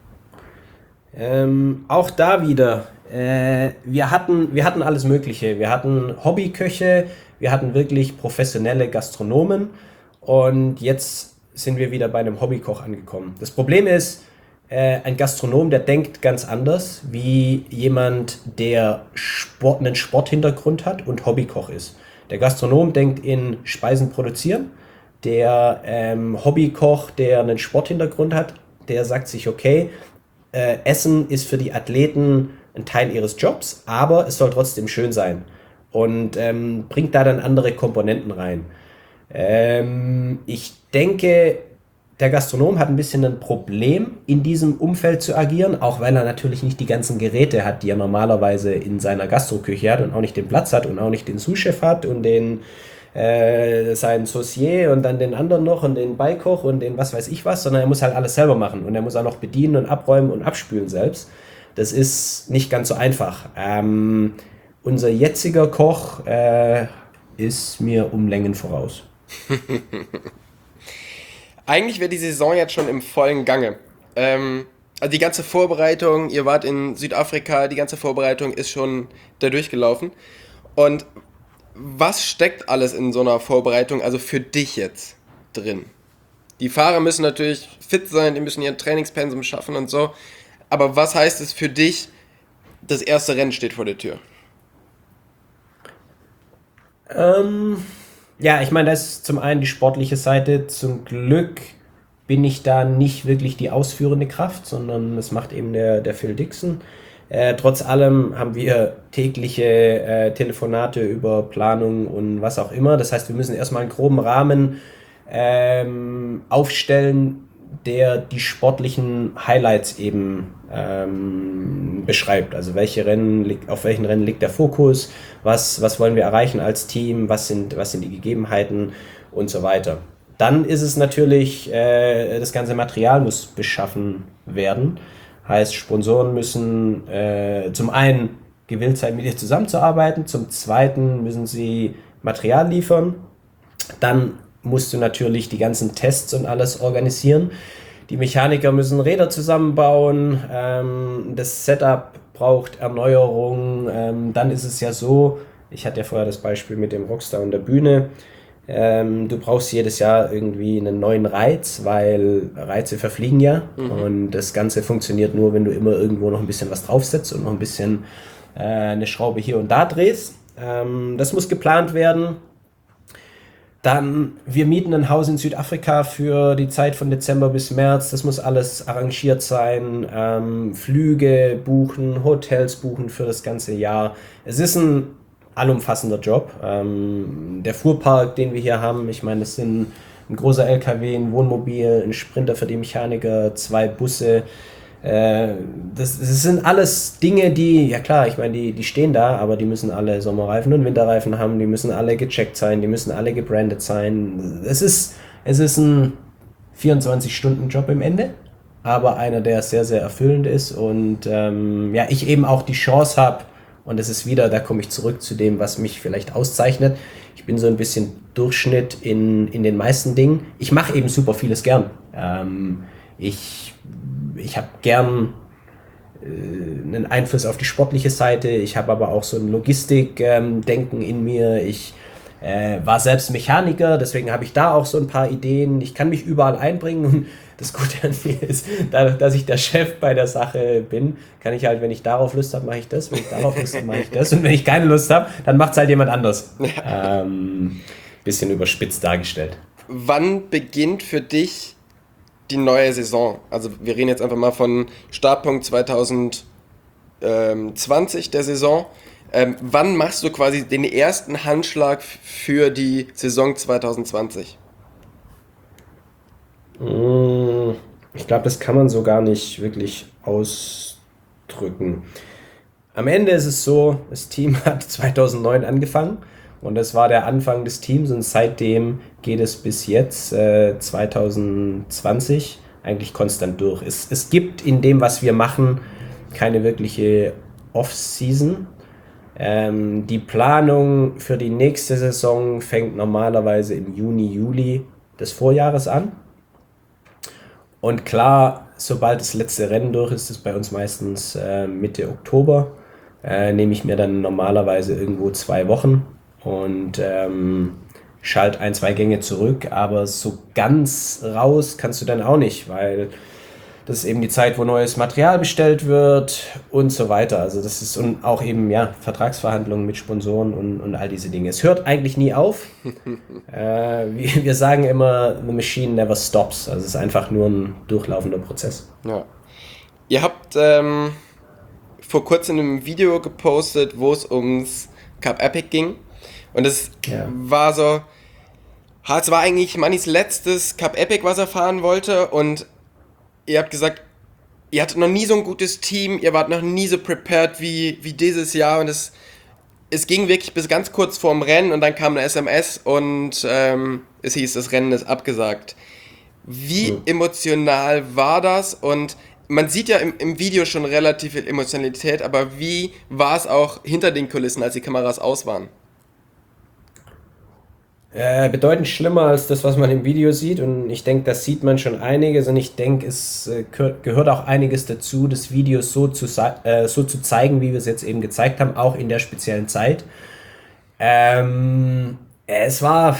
Auch da wieder, wir hatten alles Mögliche. Wir hatten Hobbyköche, wir hatten wirklich professionelle Gastronomen und jetzt sind wir wieder bei einem Hobbykoch angekommen. Das Problem ist, ein Gastronom, der denkt ganz anders wie jemand, der einen Sporthintergrund hat und Hobbykoch ist. Der Gastronom denkt in Speisen produzieren. Der Hobbykoch, der einen Sporthintergrund hat, der sagt sich, okay, Essen ist für die Athleten ein Teil ihres Jobs, aber es soll trotzdem schön sein und bringt da dann andere Komponenten rein. Ich denke, der Gastronom hat ein bisschen ein Problem, in diesem Umfeld zu agieren, auch weil er natürlich nicht die ganzen Geräte hat, die er normalerweise in seiner Gastroküche hat und auch nicht den Platz hat und auch nicht den Sous-Chef hat und seinen Saucier und dann den anderen noch und den Beikoch und den was weiß ich was, sondern er muss halt alles selber machen und er muss auch noch bedienen und abräumen und abspülen selbst. Das ist nicht ganz so einfach. Unser jetziger Koch ist mir um Längen voraus. Eigentlich wäre die Saison jetzt schon im vollen Gange. Also die ganze Vorbereitung, ihr wart in Südafrika, die ganze Vorbereitung ist schon da durchgelaufen. Und was steckt alles in so einer Vorbereitung, also für dich jetzt drin? Die Fahrer müssen natürlich fit sein, die müssen ihren Trainingspensum schaffen und so. Aber was heißt es für dich, das erste Rennen steht vor der Tür? Ja, ich meine, das ist zum einen die sportliche Seite. Zum Glück bin ich da nicht wirklich die ausführende Kraft, sondern das macht eben der Phil Dixon. Trotz allem haben wir tägliche Telefonate über Planung und was auch immer. Das heißt, wir müssen erstmal einen groben Rahmen aufstellen, der die sportlichen Highlights eben beschreibt. Also auf welchen Rennen liegt der Fokus, was wollen wir erreichen als Team, was sind die Gegebenheiten und so weiter. Dann ist es natürlich, das ganze Material muss beschaffen werden. Heißt, Sponsoren müssen zum einen gewillt sein, mit dir zusammenzuarbeiten, zum zweiten müssen sie Material liefern. Dann musst du natürlich die ganzen Tests und alles organisieren. Die Mechaniker müssen Räder zusammenbauen, das Setup braucht Erneuerung. Dann ist es ja so, ich hatte ja vorher das Beispiel mit dem Rockstar und der Bühne, du brauchst jedes Jahr irgendwie einen neuen Reiz, weil Reize verfliegen ja. Und das Ganze funktioniert nur, wenn du immer irgendwo noch ein bisschen was draufsetzt und noch ein bisschen eine Schraube hier und da drehst. Das muss geplant werden. Dann, wir mieten ein Haus in Südafrika für die Zeit von Dezember bis März. Das muss alles arrangiert sein. Flüge buchen, Hotels buchen für das ganze Jahr. Es ist ein allumfassender Job. Der Fuhrpark, den wir hier haben, ich meine, das sind ein großer LKW, ein Wohnmobil, ein Sprinter für die Mechaniker, 2 Busse. Das sind alles Dinge, die, ja klar, ich meine, die stehen da, aber die müssen alle Sommerreifen und Winterreifen haben, die müssen alle gecheckt sein, die müssen alle gebrandet sein. Es ist ein 24-Stunden-Job im Ende, aber einer, der sehr, sehr erfüllend ist und ja, ich eben auch die Chance habe, und das ist wieder, da komme ich zurück zu dem, was mich vielleicht auszeichnet. Ich bin so ein bisschen Durchschnitt in den meisten Dingen. Ich mache eben super vieles gern. Ich habe gern einen Einfluss auf die sportliche Seite. Ich habe aber auch so ein Logistik-Denken in mir. Ich war selbst Mechaniker, deswegen habe ich da auch so ein paar Ideen. Ich kann mich überall einbringen und das Gute an mir ist, dadurch, dass ich der Chef bei der Sache bin, kann ich halt, wenn ich darauf Lust habe, mache ich das, wenn ich darauf Lust habe, mache ich das und wenn ich keine Lust habe, dann macht es halt jemand anders. Bisschen überspitzt dargestellt. Wann beginnt für dich die neue Saison? Also wir reden jetzt einfach mal von Startpunkt 2020 der Saison. Wann machst du quasi den ersten Handschlag für die Saison 2020? Ich glaube, das kann man so gar nicht wirklich ausdrücken. Am Ende ist es so, das Team hat 2009 angefangen und das war der Anfang des Teams und seitdem geht es bis jetzt, 2020, eigentlich konstant durch. Es gibt in dem, was wir machen, keine wirkliche Off-Season. Die Planung für die nächste Saison fängt normalerweise im Juni, Juli des Vorjahres an. Und klar, sobald das letzte Rennen durch ist, ist bei uns meistens Mitte Oktober, nehme ich mir dann normalerweise irgendwo 2 Wochen und schalte 1, 2 Gänge zurück. Aber so ganz raus kannst du dann auch nicht, weil das ist eben die Zeit, wo neues Material bestellt wird und so weiter. Also das ist und auch eben ja Vertragsverhandlungen mit Sponsoren und all diese Dinge. Es hört eigentlich nie auf. Wir sagen immer, the machine never stops. Also es ist einfach nur ein durchlaufender Prozess. Ja. Ihr habt vor kurzem ein Video gepostet, wo es ums Cup Epic ging. Und es war so, es war eigentlich Mannys letztes Cup Epic, was er fahren wollte. Und ihr habt gesagt, ihr hattet noch nie so ein gutes Team, ihr wart noch nie so prepared wie dieses Jahr und es ging wirklich bis ganz kurz vorm Rennen und dann kam eine SMS und es hieß, das Rennen ist abgesagt. Wie emotional war das? Und man sieht ja im Video schon relativ viel Emotionalität, aber wie war es auch hinter den Kulissen, als die Kameras aus waren? Bedeutend schlimmer als das, was man im Video sieht und ich denke, das sieht man schon einiges und ich denke, es gehört auch einiges dazu, das Video so zu zeigen, wie wir es jetzt eben gezeigt haben, auch in der speziellen Zeit. Es war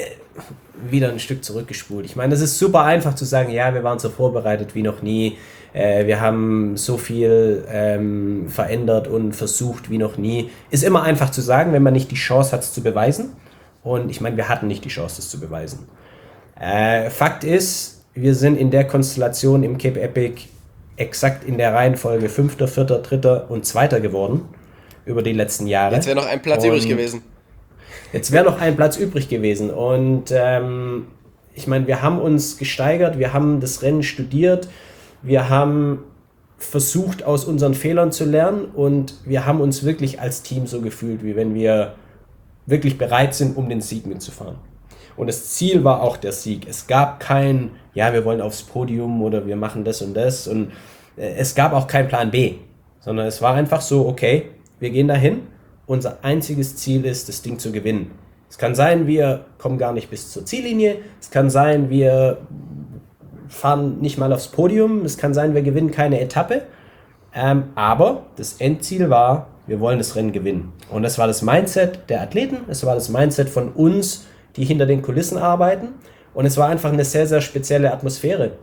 wieder ein Stück zurückgespult. Ich meine, es ist super einfach zu sagen, ja, wir waren so vorbereitet wie noch nie. Wir haben so viel verändert und versucht wie noch nie. Ist immer einfach zu sagen, wenn man nicht die Chance hat, es zu beweisen. Und ich meine, wir hatten nicht die Chance, es zu beweisen. Fakt ist, wir sind in der Konstellation im Cape Epic exakt in der Reihenfolge 5., 4., 3. und 2. geworden über die letzten Jahre. Jetzt wäre noch ein Platz übrig gewesen. Jetzt wäre noch ein Platz übrig gewesen. Und ich meine, wir haben uns gesteigert, wir haben das Rennen studiert, wir haben versucht, aus unseren Fehlern zu lernen und wir haben uns wirklich als Team so gefühlt, wie wenn wir wirklich bereit sind, um den Sieg mitzufahren. Und das Ziel war auch der Sieg. Es gab kein, ja, wir wollen aufs Podium oder wir machen das und das. Und es gab auch keinen Plan B, sondern es war einfach so, okay, wir gehen dahin. Unser einziges Ziel ist, das Ding zu gewinnen. Es kann sein, wir kommen gar nicht bis zur Ziellinie. Es kann sein, wir fahren nicht mal aufs Podium. Es kann sein, wir gewinnen keine Etappe. Aber das Endziel war, wir wollen das Rennen gewinnen. Und das war das Mindset der Athleten. Es war das Mindset von uns, die hinter den Kulissen arbeiten. Und es war einfach eine sehr, sehr spezielle Atmosphäre.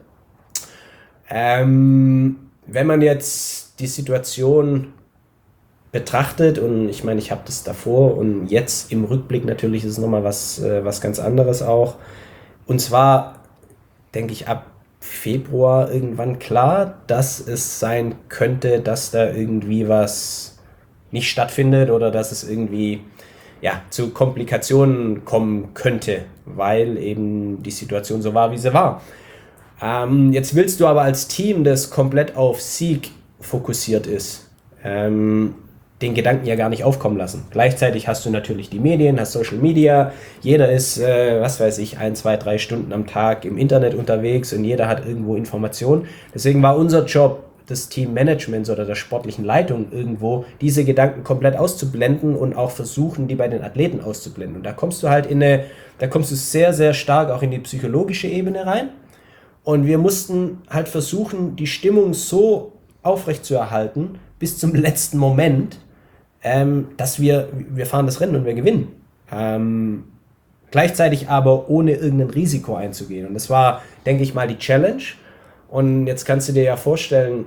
Wenn man jetzt die Situation betrachtet, und ich meine, ich habe das davor und jetzt im Rückblick natürlich ist es nochmal was ganz anderes auch. Und zwar denke ich ab Februar irgendwann klar, dass es sein könnte, dass da irgendwie was nicht stattfindet oder dass es irgendwie zu Komplikationen kommen könnte, weil eben die Situation so war, wie sie war. Jetzt willst du aber als Team, das komplett auf Sieg fokussiert ist, den Gedanken ja gar nicht aufkommen lassen. Gleichzeitig hast du natürlich die Medien, hast Social Media, jeder ist, 1, 2, 3 Stunden am Tag im Internet unterwegs und jeder hat irgendwo Informationen. Deswegen war unser Job, des Teammanagements oder der sportlichen Leitung irgendwo, diese Gedanken komplett auszublenden und auch versuchen, die bei den Athleten auszublenden. Und da kommst du halt da kommst du sehr, sehr stark auch in die psychologische Ebene rein. Und wir mussten halt versuchen, die Stimmung so aufrechtzuerhalten bis zum letzten Moment, dass wir fahren das Rennen und wir gewinnen. Gleichzeitig aber ohne irgendein Risiko einzugehen. Und das war, denke ich mal, die Challenge. Und jetzt kannst du dir ja vorstellen,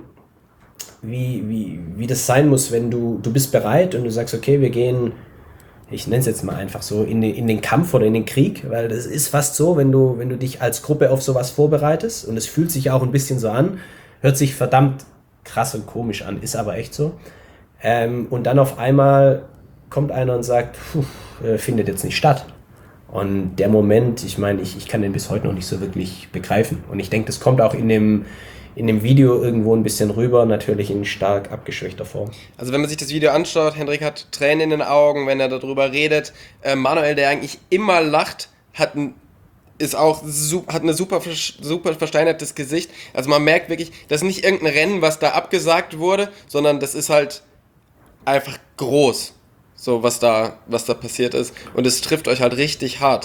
wie das sein muss, wenn du bist bereit und du sagst, okay, wir gehen, ich nenne es jetzt mal einfach so, in den Kampf oder in den Krieg, weil das ist fast so, wenn du dich als Gruppe auf sowas vorbereitest und es fühlt sich auch ein bisschen so an, hört sich verdammt krass und komisch an, ist aber echt so. Und dann auf einmal kommt einer und sagt, findet jetzt nicht statt. Und der Moment, ich meine, ich kann den bis heute noch nicht so wirklich begreifen. Und ich denke, das kommt auch in dem Video irgendwo ein bisschen rüber, natürlich in stark abgeschwächter Form. Also wenn man sich das Video anschaut, Hendrik hat Tränen in den Augen, wenn er darüber redet. Manuel, der eigentlich immer lacht, hat ein super versteinertes Gesicht. Also man merkt wirklich, das ist nicht irgendein Rennen, was da abgesagt wurde, sondern das ist halt einfach groß, so was da passiert ist. Und es trifft euch halt richtig hart.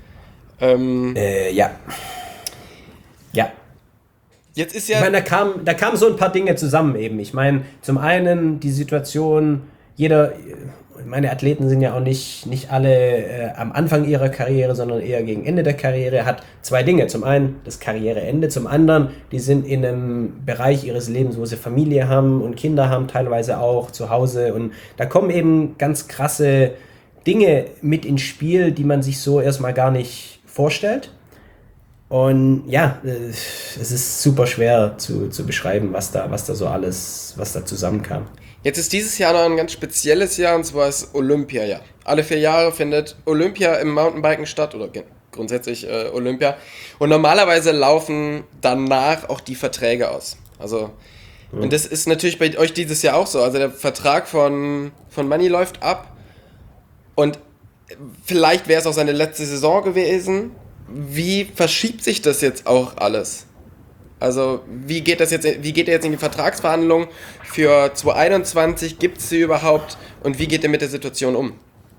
Ja. Jetzt ist ja... Ich meine, da kamen so ein paar Dinge zusammen eben. Ich meine, zum einen die Situation, meine Athleten sind ja auch nicht alle am Anfang ihrer Karriere, sondern eher gegen Ende der Karriere, hat zwei Dinge. Zum einen das Karriereende, zum anderen, die sind in einem Bereich ihres Lebens, wo sie Familie haben und Kinder haben, teilweise auch zu Hause. Und da kommen eben ganz krasse Dinge mit ins Spiel, die man sich so erstmal gar nicht vorstellt. Und ja, es ist super schwer zu beschreiben, was da so alles, was da zusammenkam. Jetzt ist dieses Jahr noch ein ganz spezielles Jahr, und zwar ist Olympia-Jahr. Alle 4 Jahre findet Olympia im Mountainbiken statt, oder grundsätzlich Olympia. Und normalerweise laufen danach auch die Verträge aus. Also, und das ist natürlich bei euch dieses Jahr auch so. Also der Vertrag von Manni läuft ab. Und vielleicht wäre es auch seine letzte Saison gewesen. Wie verschiebt sich das jetzt auch alles? Also wie geht er jetzt in die Vertragsverhandlungen für 2021? Gibt es sie überhaupt? Und wie geht er mit der Situation um?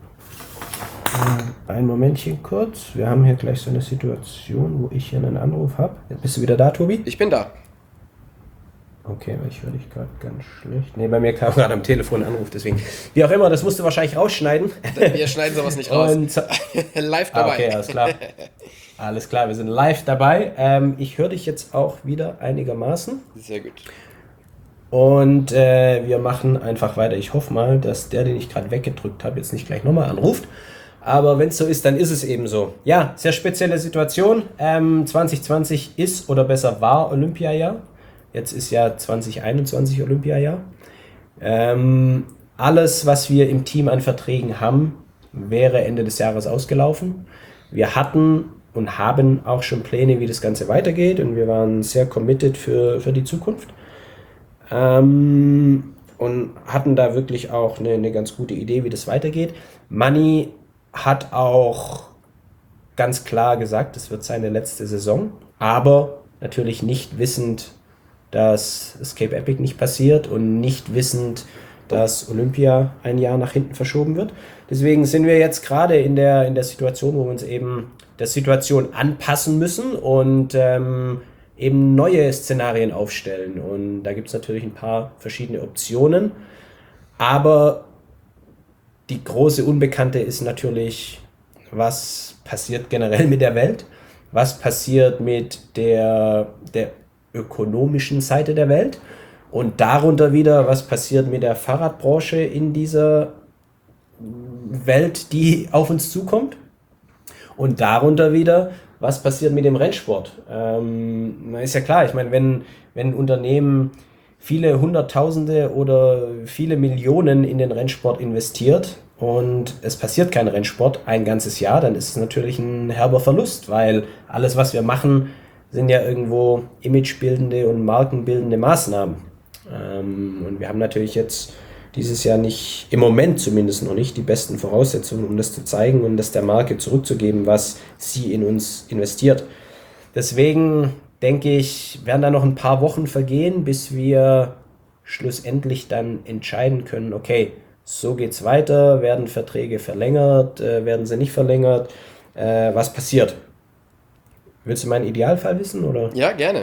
Ein Momentchen kurz. Wir haben hier gleich so eine Situation, wo ich hier einen Anruf habe. Bist du wieder da, Tobi? Ich bin da. Okay, ich höre dich gerade ganz schlecht. Nee, bei mir kam gerade am Telefon ein Anruf, deswegen. Wie auch immer, das musst du wahrscheinlich rausschneiden. Wir schneiden sowas nicht raus. Live dabei. Okay, alles klar. Alles klar, wir sind live dabei. Ich höre dich jetzt auch wieder einigermaßen. Sehr gut. Und wir machen einfach weiter. Ich hoffe mal, dass der, den ich gerade weggedrückt habe, jetzt nicht gleich nochmal anruft. Aber wenn es so ist, dann ist es eben so. Ja, sehr spezielle Situation. 2020 ist oder besser war Olympiajahr. Jetzt ist ja 2021 Olympiajahr. Alles, was wir im Team an Verträgen haben, wäre Ende des Jahres ausgelaufen. Wir hatten und haben auch schon Pläne, wie das Ganze weitergeht. Und wir waren sehr committed für die Zukunft. Und hatten da wirklich auch eine ganz gute Idee, wie das weitergeht. Manni hat auch ganz klar gesagt, es wird seine letzte Saison, aber natürlich nicht wissend, dass es Cape Epic nicht passiert und nicht wissend, dass Olympia ein Jahr nach hinten verschoben wird. Deswegen sind wir jetzt gerade in der Situation, wo wir uns eben der Situation anpassen müssen und eben neue Szenarien aufstellen. Und da gibt es natürlich ein paar verschiedene Optionen, aber die große Unbekannte ist natürlich, was passiert generell mit der Welt, was passiert mit der ökonomischen Seite der Welt und darunter wieder, was passiert mit der Fahrradbranche in dieser Welt, die auf uns zukommt und darunter wieder, was passiert mit dem Rennsport. Ist ja klar, ich meine, wenn ein Unternehmen viele Hunderttausende oder viele Millionen in den Rennsport investiert und es passiert kein Rennsport ein ganzes Jahr, dann ist es natürlich ein herber Verlust, weil alles, was wir machen, sind ja irgendwo imagebildende und markenbildende Maßnahmen. Und wir haben natürlich jetzt dieses Jahr nicht, im Moment zumindest noch nicht, die besten Voraussetzungen, um das zu zeigen und das der Marke zurückzugeben, was sie in uns investiert. Deswegen denke ich, werden da noch ein paar Wochen vergehen, bis wir schlussendlich dann entscheiden können, okay, so geht's weiter, werden Verträge verlängert, werden sie nicht verlängert, was passiert? Willst du meinen Idealfall wissen, oder? Ja, gerne.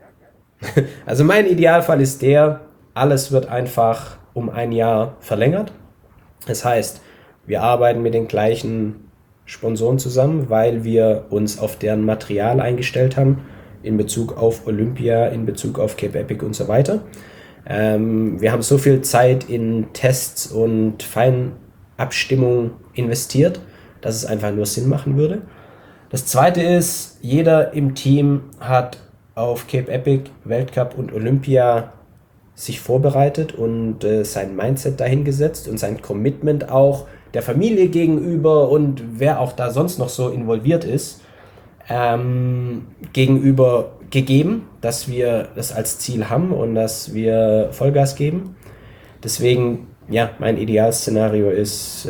Also mein Idealfall ist alles wird einfach um ein Jahr verlängert. Das heißt, wir arbeiten mit den gleichen Sponsoren zusammen, weil wir uns auf deren Material eingestellt haben, in Bezug auf Olympia, in Bezug auf Cape Epic und so weiter. Wir haben so viel Zeit in Tests und Feinabstimmung investiert, dass es einfach nur Sinn machen würde. Das zweite ist, jeder im Team hat auf Cape Epic, Weltcup und Olympia sich vorbereitet und sein Mindset dahingesetzt und sein Commitment auch der Familie gegenüber und wer auch da sonst noch so involviert ist, gegenüber gegeben, dass wir das als Ziel haben und dass wir Vollgas geben. Deswegen, ja, mein Idealszenario ist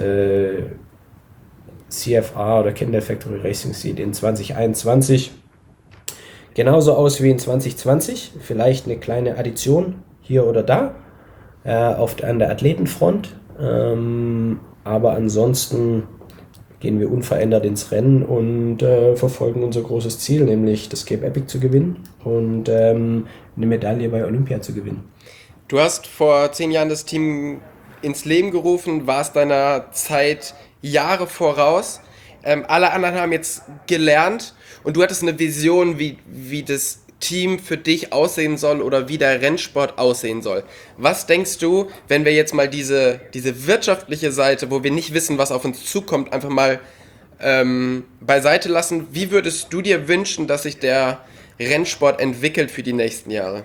CFR oder Kendall Factory Racing sieht in 2021 genauso aus wie in 2020. Vielleicht eine kleine Addition hier oder da an der Athletenfront. Aber ansonsten gehen wir unverändert ins Rennen und verfolgen unser großes Ziel, nämlich das Cape Epic zu gewinnen und eine Medaille bei Olympia zu gewinnen. Du hast vor 10 Jahren das Team ins Leben gerufen, warst deiner Zeit Jahre voraus. Alle anderen haben jetzt gelernt und du hattest eine Vision, wie das Team für dich aussehen soll oder wie der Rennsport aussehen soll. Was denkst du, wenn wir jetzt mal diese wirtschaftliche Seite, wo wir nicht wissen, was auf uns zukommt, einfach mal beiseite lassen? Wie würdest du dir wünschen, dass sich der Rennsport entwickelt für die nächsten Jahre?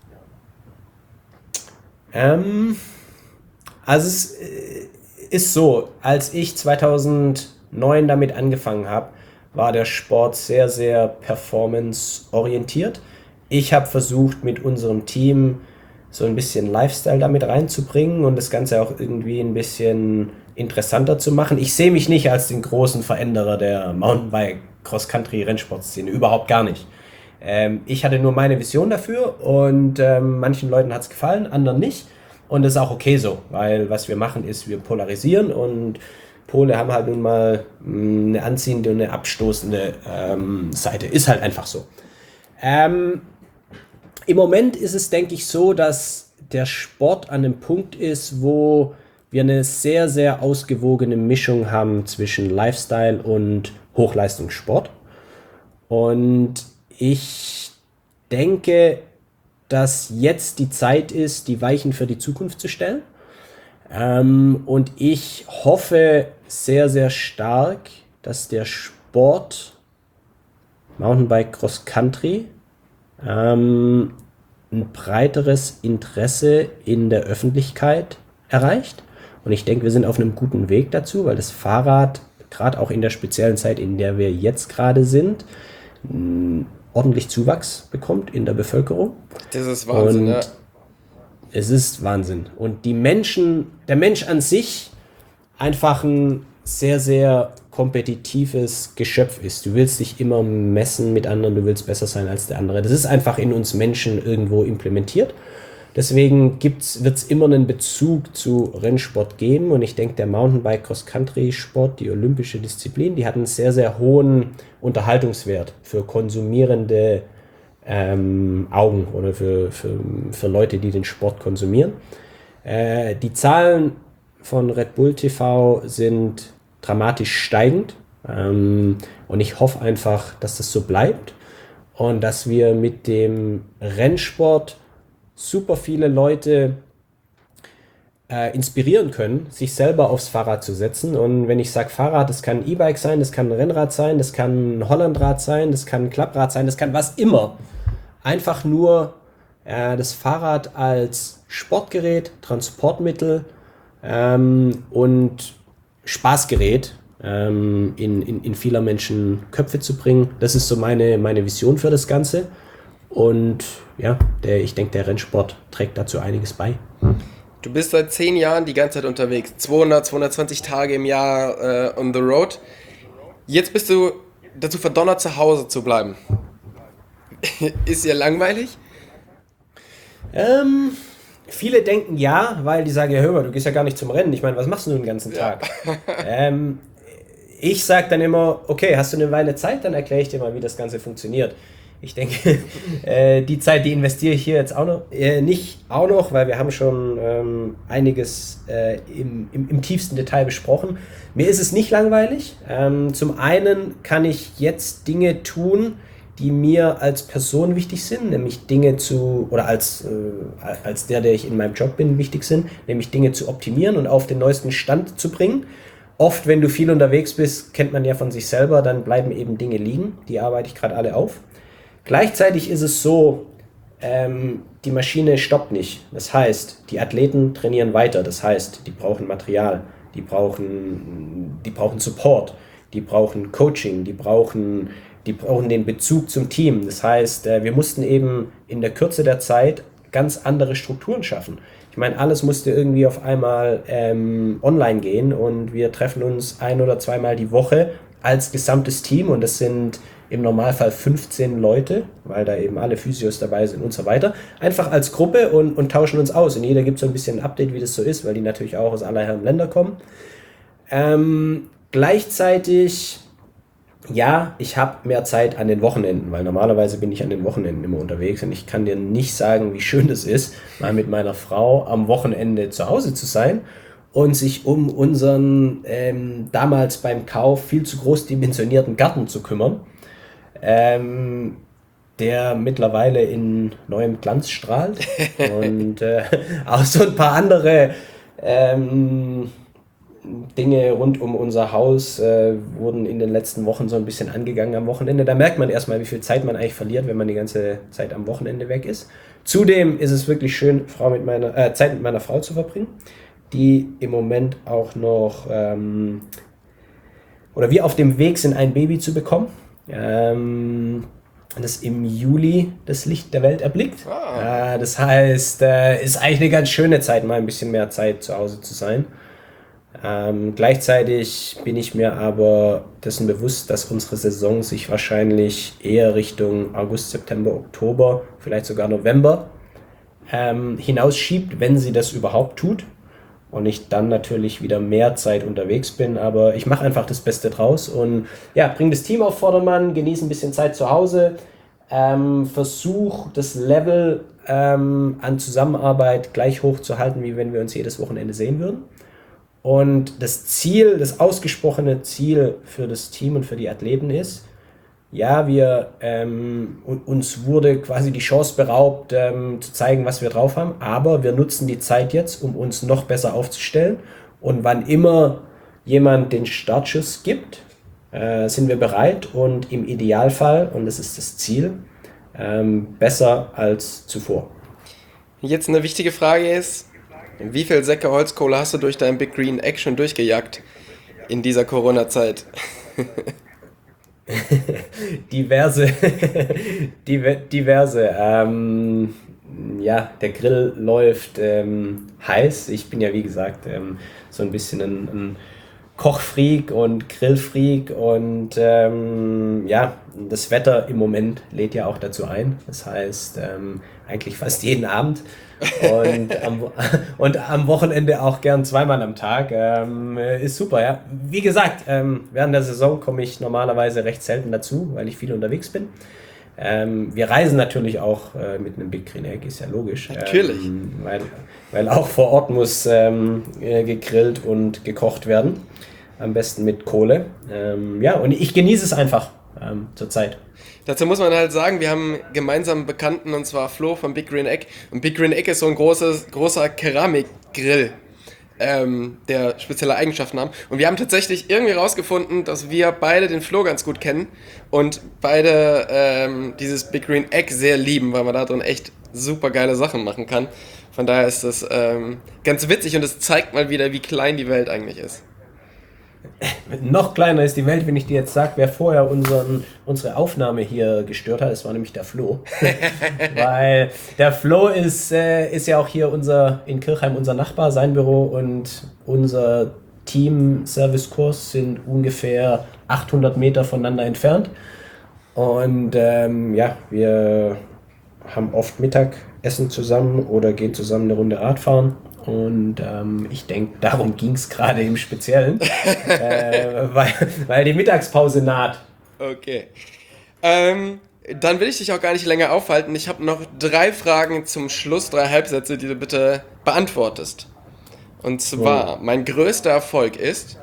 Also es ist so, als ich 2009 damit angefangen habe, war der Sport sehr, sehr performance-orientiert. Ich habe versucht, mit unserem Team so ein bisschen Lifestyle damit reinzubringen und das Ganze auch irgendwie ein bisschen interessanter zu machen. Ich sehe mich nicht als den großen Veränderer der Mountainbike, Cross-Country, Rennsportszene, überhaupt gar nicht. Ich hatte nur meine Vision dafür und manchen Leuten hat es gefallen, anderen nicht. Und das ist auch okay so, weil was wir machen ist, wir polarisieren und Pole haben halt nun mal eine anziehende und eine abstoßende Seite. Ist halt einfach so. Im Moment ist es, denke ich, so, dass der Sport an dem Punkt ist, wo wir eine sehr, sehr ausgewogene Mischung haben zwischen Lifestyle und Hochleistungssport. Und ich denke, dass jetzt die Zeit ist, die Weichen für die Zukunft zu stellen. Und ich hoffe sehr, sehr stark, dass der Sport Mountainbike Cross Country ein breiteres Interesse in der Öffentlichkeit erreicht. Und ich denke, wir sind auf einem guten Weg dazu, weil das Fahrrad, gerade auch in der speziellen Zeit, in der wir jetzt gerade sind, ordentlich Zuwachs bekommt in der Bevölkerung. Das ist Wahnsinn, ja. Es ist Wahnsinn. Und der Mensch an sich einfach ein sehr, sehr kompetitives Geschöpf ist. Du willst dich immer messen mit anderen, du willst besser sein als der andere. Das ist einfach in uns Menschen irgendwo implementiert. Deswegen wird es immer einen Bezug zu Rennsport geben. Und ich denke, der Mountainbike Cross-Country-Sport, die olympische Disziplin, die hat einen sehr, sehr hohen Unterhaltungswert für konsumierende Augen oder für Leute, die den Sport konsumieren. Die Zahlen von Red Bull TV sind dramatisch steigend. Und ich hoffe einfach, dass das so bleibt und dass wir mit dem Rennsport super viele Leute inspirieren können, sich selber aufs Fahrrad zu setzen. Und wenn ich sage Fahrrad, das kann ein E-Bike sein, das kann ein Rennrad sein, das kann ein Hollandrad sein, das kann ein Klapprad sein, das kann was immer. Einfach nur das Fahrrad als Sportgerät, Transportmittel und Spaßgerät in vieler Menschen Köpfe zu bringen. Das ist so meine Vision für das Ganze. Und ja, ich denke, der Rennsport trägt dazu einiges bei. Du bist seit 10 Jahren die ganze Zeit unterwegs. 220 Tage im Jahr on the road. Jetzt bist du dazu verdonnert, zu Hause zu bleiben. Ist dir langweilig? Viele denken ja, weil die sagen, ja hör mal, du gehst ja gar nicht zum Rennen. Ich meine, was machst du den ganzen Tag? Ich sage dann immer, okay, hast du eine Weile Zeit, dann erkläre ich dir mal, wie das Ganze funktioniert. Ich denke, die Zeit, die investiere ich hier jetzt auch noch, nicht auch noch, weil wir haben schon einiges im tiefsten Detail besprochen. Mir ist es nicht langweilig. Zum einen kann ich jetzt Dinge tun, die mir als Person wichtig sind, nämlich Dinge als der ich in meinem Job bin, wichtig sind, nämlich Dinge zu optimieren und auf den neuesten Stand zu bringen. Oft, wenn du viel unterwegs bist, kennt man ja von sich selber, dann bleiben eben Dinge liegen. Die arbeite ich gerade alle auf. Gleichzeitig ist es so, die Maschine stoppt nicht. Das heißt, die Athleten trainieren weiter. Das heißt, die brauchen Material, die brauchen Support, die brauchen Coaching, die brauchen den Bezug zum Team. Das heißt, wir mussten eben in der Kürze der Zeit ganz andere Strukturen schaffen. Ich meine, alles musste irgendwie auf einmal online gehen und wir treffen uns 1 oder 2 Mal die Woche als gesamtes Team und das sind im Normalfall 15 Leute, weil da eben alle Physios dabei sind und so weiter, einfach als Gruppe und tauschen uns aus. Und jeder gibt so ein bisschen ein Update, wie das so ist, weil die natürlich auch aus aller Herren Länder kommen. Gleichzeitig, ja, ich habe mehr Zeit an den Wochenenden, weil normalerweise bin ich an den Wochenenden immer unterwegs und ich kann dir nicht sagen, wie schön es ist, mal mit meiner Frau am Wochenende zu Hause zu sein und sich um unseren damals beim Kauf viel zu groß dimensionierten Garten zu kümmern, der mittlerweile in neuem Glanz strahlt und auch so ein paar andere Dinge rund um unser Haus wurden in den letzten Wochen so ein bisschen angegangen am Wochenende. Da merkt man erstmal, wie viel Zeit man eigentlich verliert, wenn man die ganze Zeit am Wochenende weg ist. Zudem ist es wirklich schön, Zeit mit meiner Frau zu verbringen, die im Moment auch noch oder wir auf dem Weg sind, ein Baby zu bekommen. Das im Juli das Licht der Welt erblickt. Das heißt, ist eigentlich eine ganz schöne Zeit, mal ein bisschen mehr Zeit zu Hause zu sein. Gleichzeitig bin ich mir aber dessen bewusst, dass unsere Saison sich wahrscheinlich eher Richtung August, September, Oktober, vielleicht sogar November hinausschiebt, wenn sie das überhaupt tut. Und ich dann natürlich wieder mehr Zeit unterwegs bin, aber ich mache einfach das Beste draus und ja, bringe das Team auf Vordermann, genieße ein bisschen Zeit zu Hause, versuche das Level an Zusammenarbeit gleich hoch zu halten, wie wenn wir uns jedes Wochenende sehen würden. Und das Ziel, das ausgesprochene Ziel für das Team und für die Athleten ist, ja, uns wurde quasi die Chance beraubt, zu zeigen, was wir drauf haben, aber wir nutzen die Zeit jetzt, um uns noch besser aufzustellen. Und wann immer jemand den Startschuss gibt, sind wir bereit und im Idealfall, und das ist das Ziel, besser als zuvor. Jetzt eine wichtige Frage ist, wie viel Säcke Holzkohle hast du durch dein Big Green Egg schon durchgejagt in dieser Corona-Zeit? Diverse. Ja, der Grill läuft heiß. Ich bin ja, wie gesagt, so ein bisschen ein Kochfreak und Grillfreak und ja, das Wetter im Moment lädt ja auch dazu ein. Das heißt, eigentlich fast jeden Abend und am Wochenende auch gern zweimal am Tag. Ist super, ja. Wie gesagt, während der Saison komme ich normalerweise recht selten dazu, weil ich viel unterwegs bin. Wir reisen natürlich auch mit einem Big Green Egg, ist ja logisch. Natürlich. Weil auch vor Ort muss gegrillt und gekocht werden. Am besten mit Kohle. Ja, und ich genieße es einfach zurzeit. Dazu muss man halt sagen, wir haben gemeinsam einen Bekannten, und zwar Flo von Big Green Egg. Und Big Green Egg ist so ein großer Keramikgrill, der spezielle Eigenschaften haben. Und wir haben tatsächlich irgendwie rausgefunden, dass wir beide den Flo ganz gut kennen und beide dieses Big Green Egg sehr lieben, weil man da drin echt super geile Sachen machen kann. Von daher ist das ganz witzig und es zeigt mal wieder, wie klein die Welt eigentlich ist. Noch kleiner ist die Welt, wenn ich dir jetzt sage, wer vorher unsere Aufnahme hier gestört hat. Das war nämlich der Flo. Weil der Flo ist ja auch hier in Kirchheim unser Nachbar, sein Büro und unser Team-Service-Kurs sind ungefähr 800 Meter voneinander entfernt. Und ja, wir haben oft Mittagessen zusammen oder gehen zusammen eine Runde Radfahren. Und ich denke, darum ging es gerade im Speziellen, weil die Mittagspause naht. Okay. Dann will ich dich auch gar nicht länger aufhalten. Ich habe noch 3 Fragen zum Schluss, 3 Halbsätze, die du bitte beantwortest. Und zwar, mein größter Erfolg ist?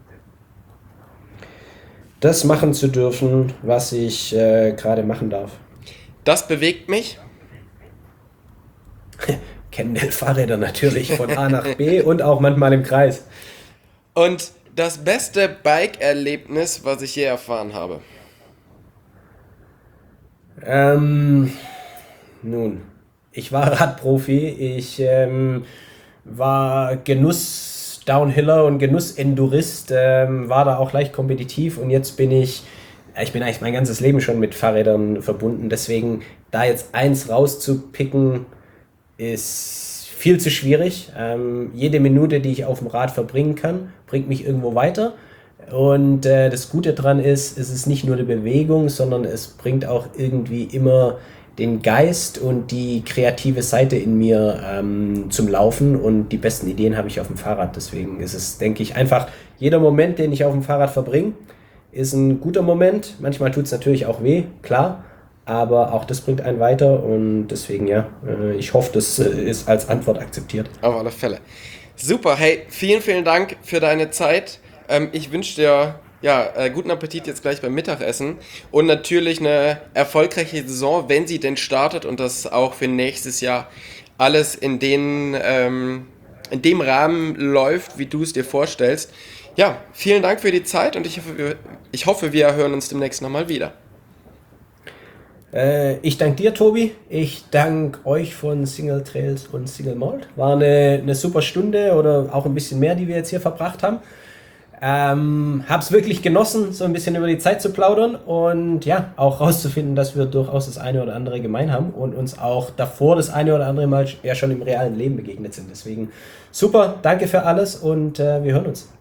Das machen zu dürfen, was ich gerade machen darf. Das bewegt mich? Fahrräder natürlich von A nach B und auch manchmal im Kreis. Und das beste Bike-Erlebnis, was ich je erfahren habe? Nun, ich war Radprofi, ich war Genuss-Downhiller und Genuss-Endurist, war da auch leicht kompetitiv und jetzt bin ich bin eigentlich mein ganzes Leben schon mit Fahrrädern verbunden, deswegen da jetzt eins rauszupicken, ist viel zu schwierig. Jede Minute, die ich auf dem Rad verbringen kann, bringt mich irgendwo weiter. Und das Gute daran ist, es ist nicht nur die Bewegung, sondern es bringt auch irgendwie immer den Geist und die kreative Seite in mir zum Laufen. Und die besten Ideen habe ich auf dem Fahrrad. Deswegen ist es, denke ich, einfach jeder Moment, den ich auf dem Fahrrad verbringe, ist ein guter Moment. Manchmal tut es natürlich auch weh, klar. Aber auch das bringt einen weiter und deswegen, ja, ich hoffe, das ist als Antwort akzeptiert. Auf alle Fälle. Super, hey, vielen, vielen Dank für deine Zeit. Ich wünsche dir guten Appetit jetzt gleich beim Mittagessen und natürlich eine erfolgreiche Saison, wenn sie denn startet und das auch für nächstes Jahr alles in dem Rahmen läuft, wie du es dir vorstellst. Ja, vielen Dank für die Zeit und ich hoffe, wir hören uns demnächst nochmal wieder. Ich danke dir, Tobi. Ich danke euch von Single Trails und Single Malt. War eine super Stunde oder auch ein bisschen mehr, die wir jetzt hier verbracht haben. Hab's wirklich genossen, so ein bisschen über die Zeit zu plaudern und ja, auch rauszufinden, dass wir durchaus das eine oder andere gemein haben und uns auch davor das eine oder andere Mal ja schon im realen Leben begegnet sind. Deswegen super, danke für alles und wir hören uns.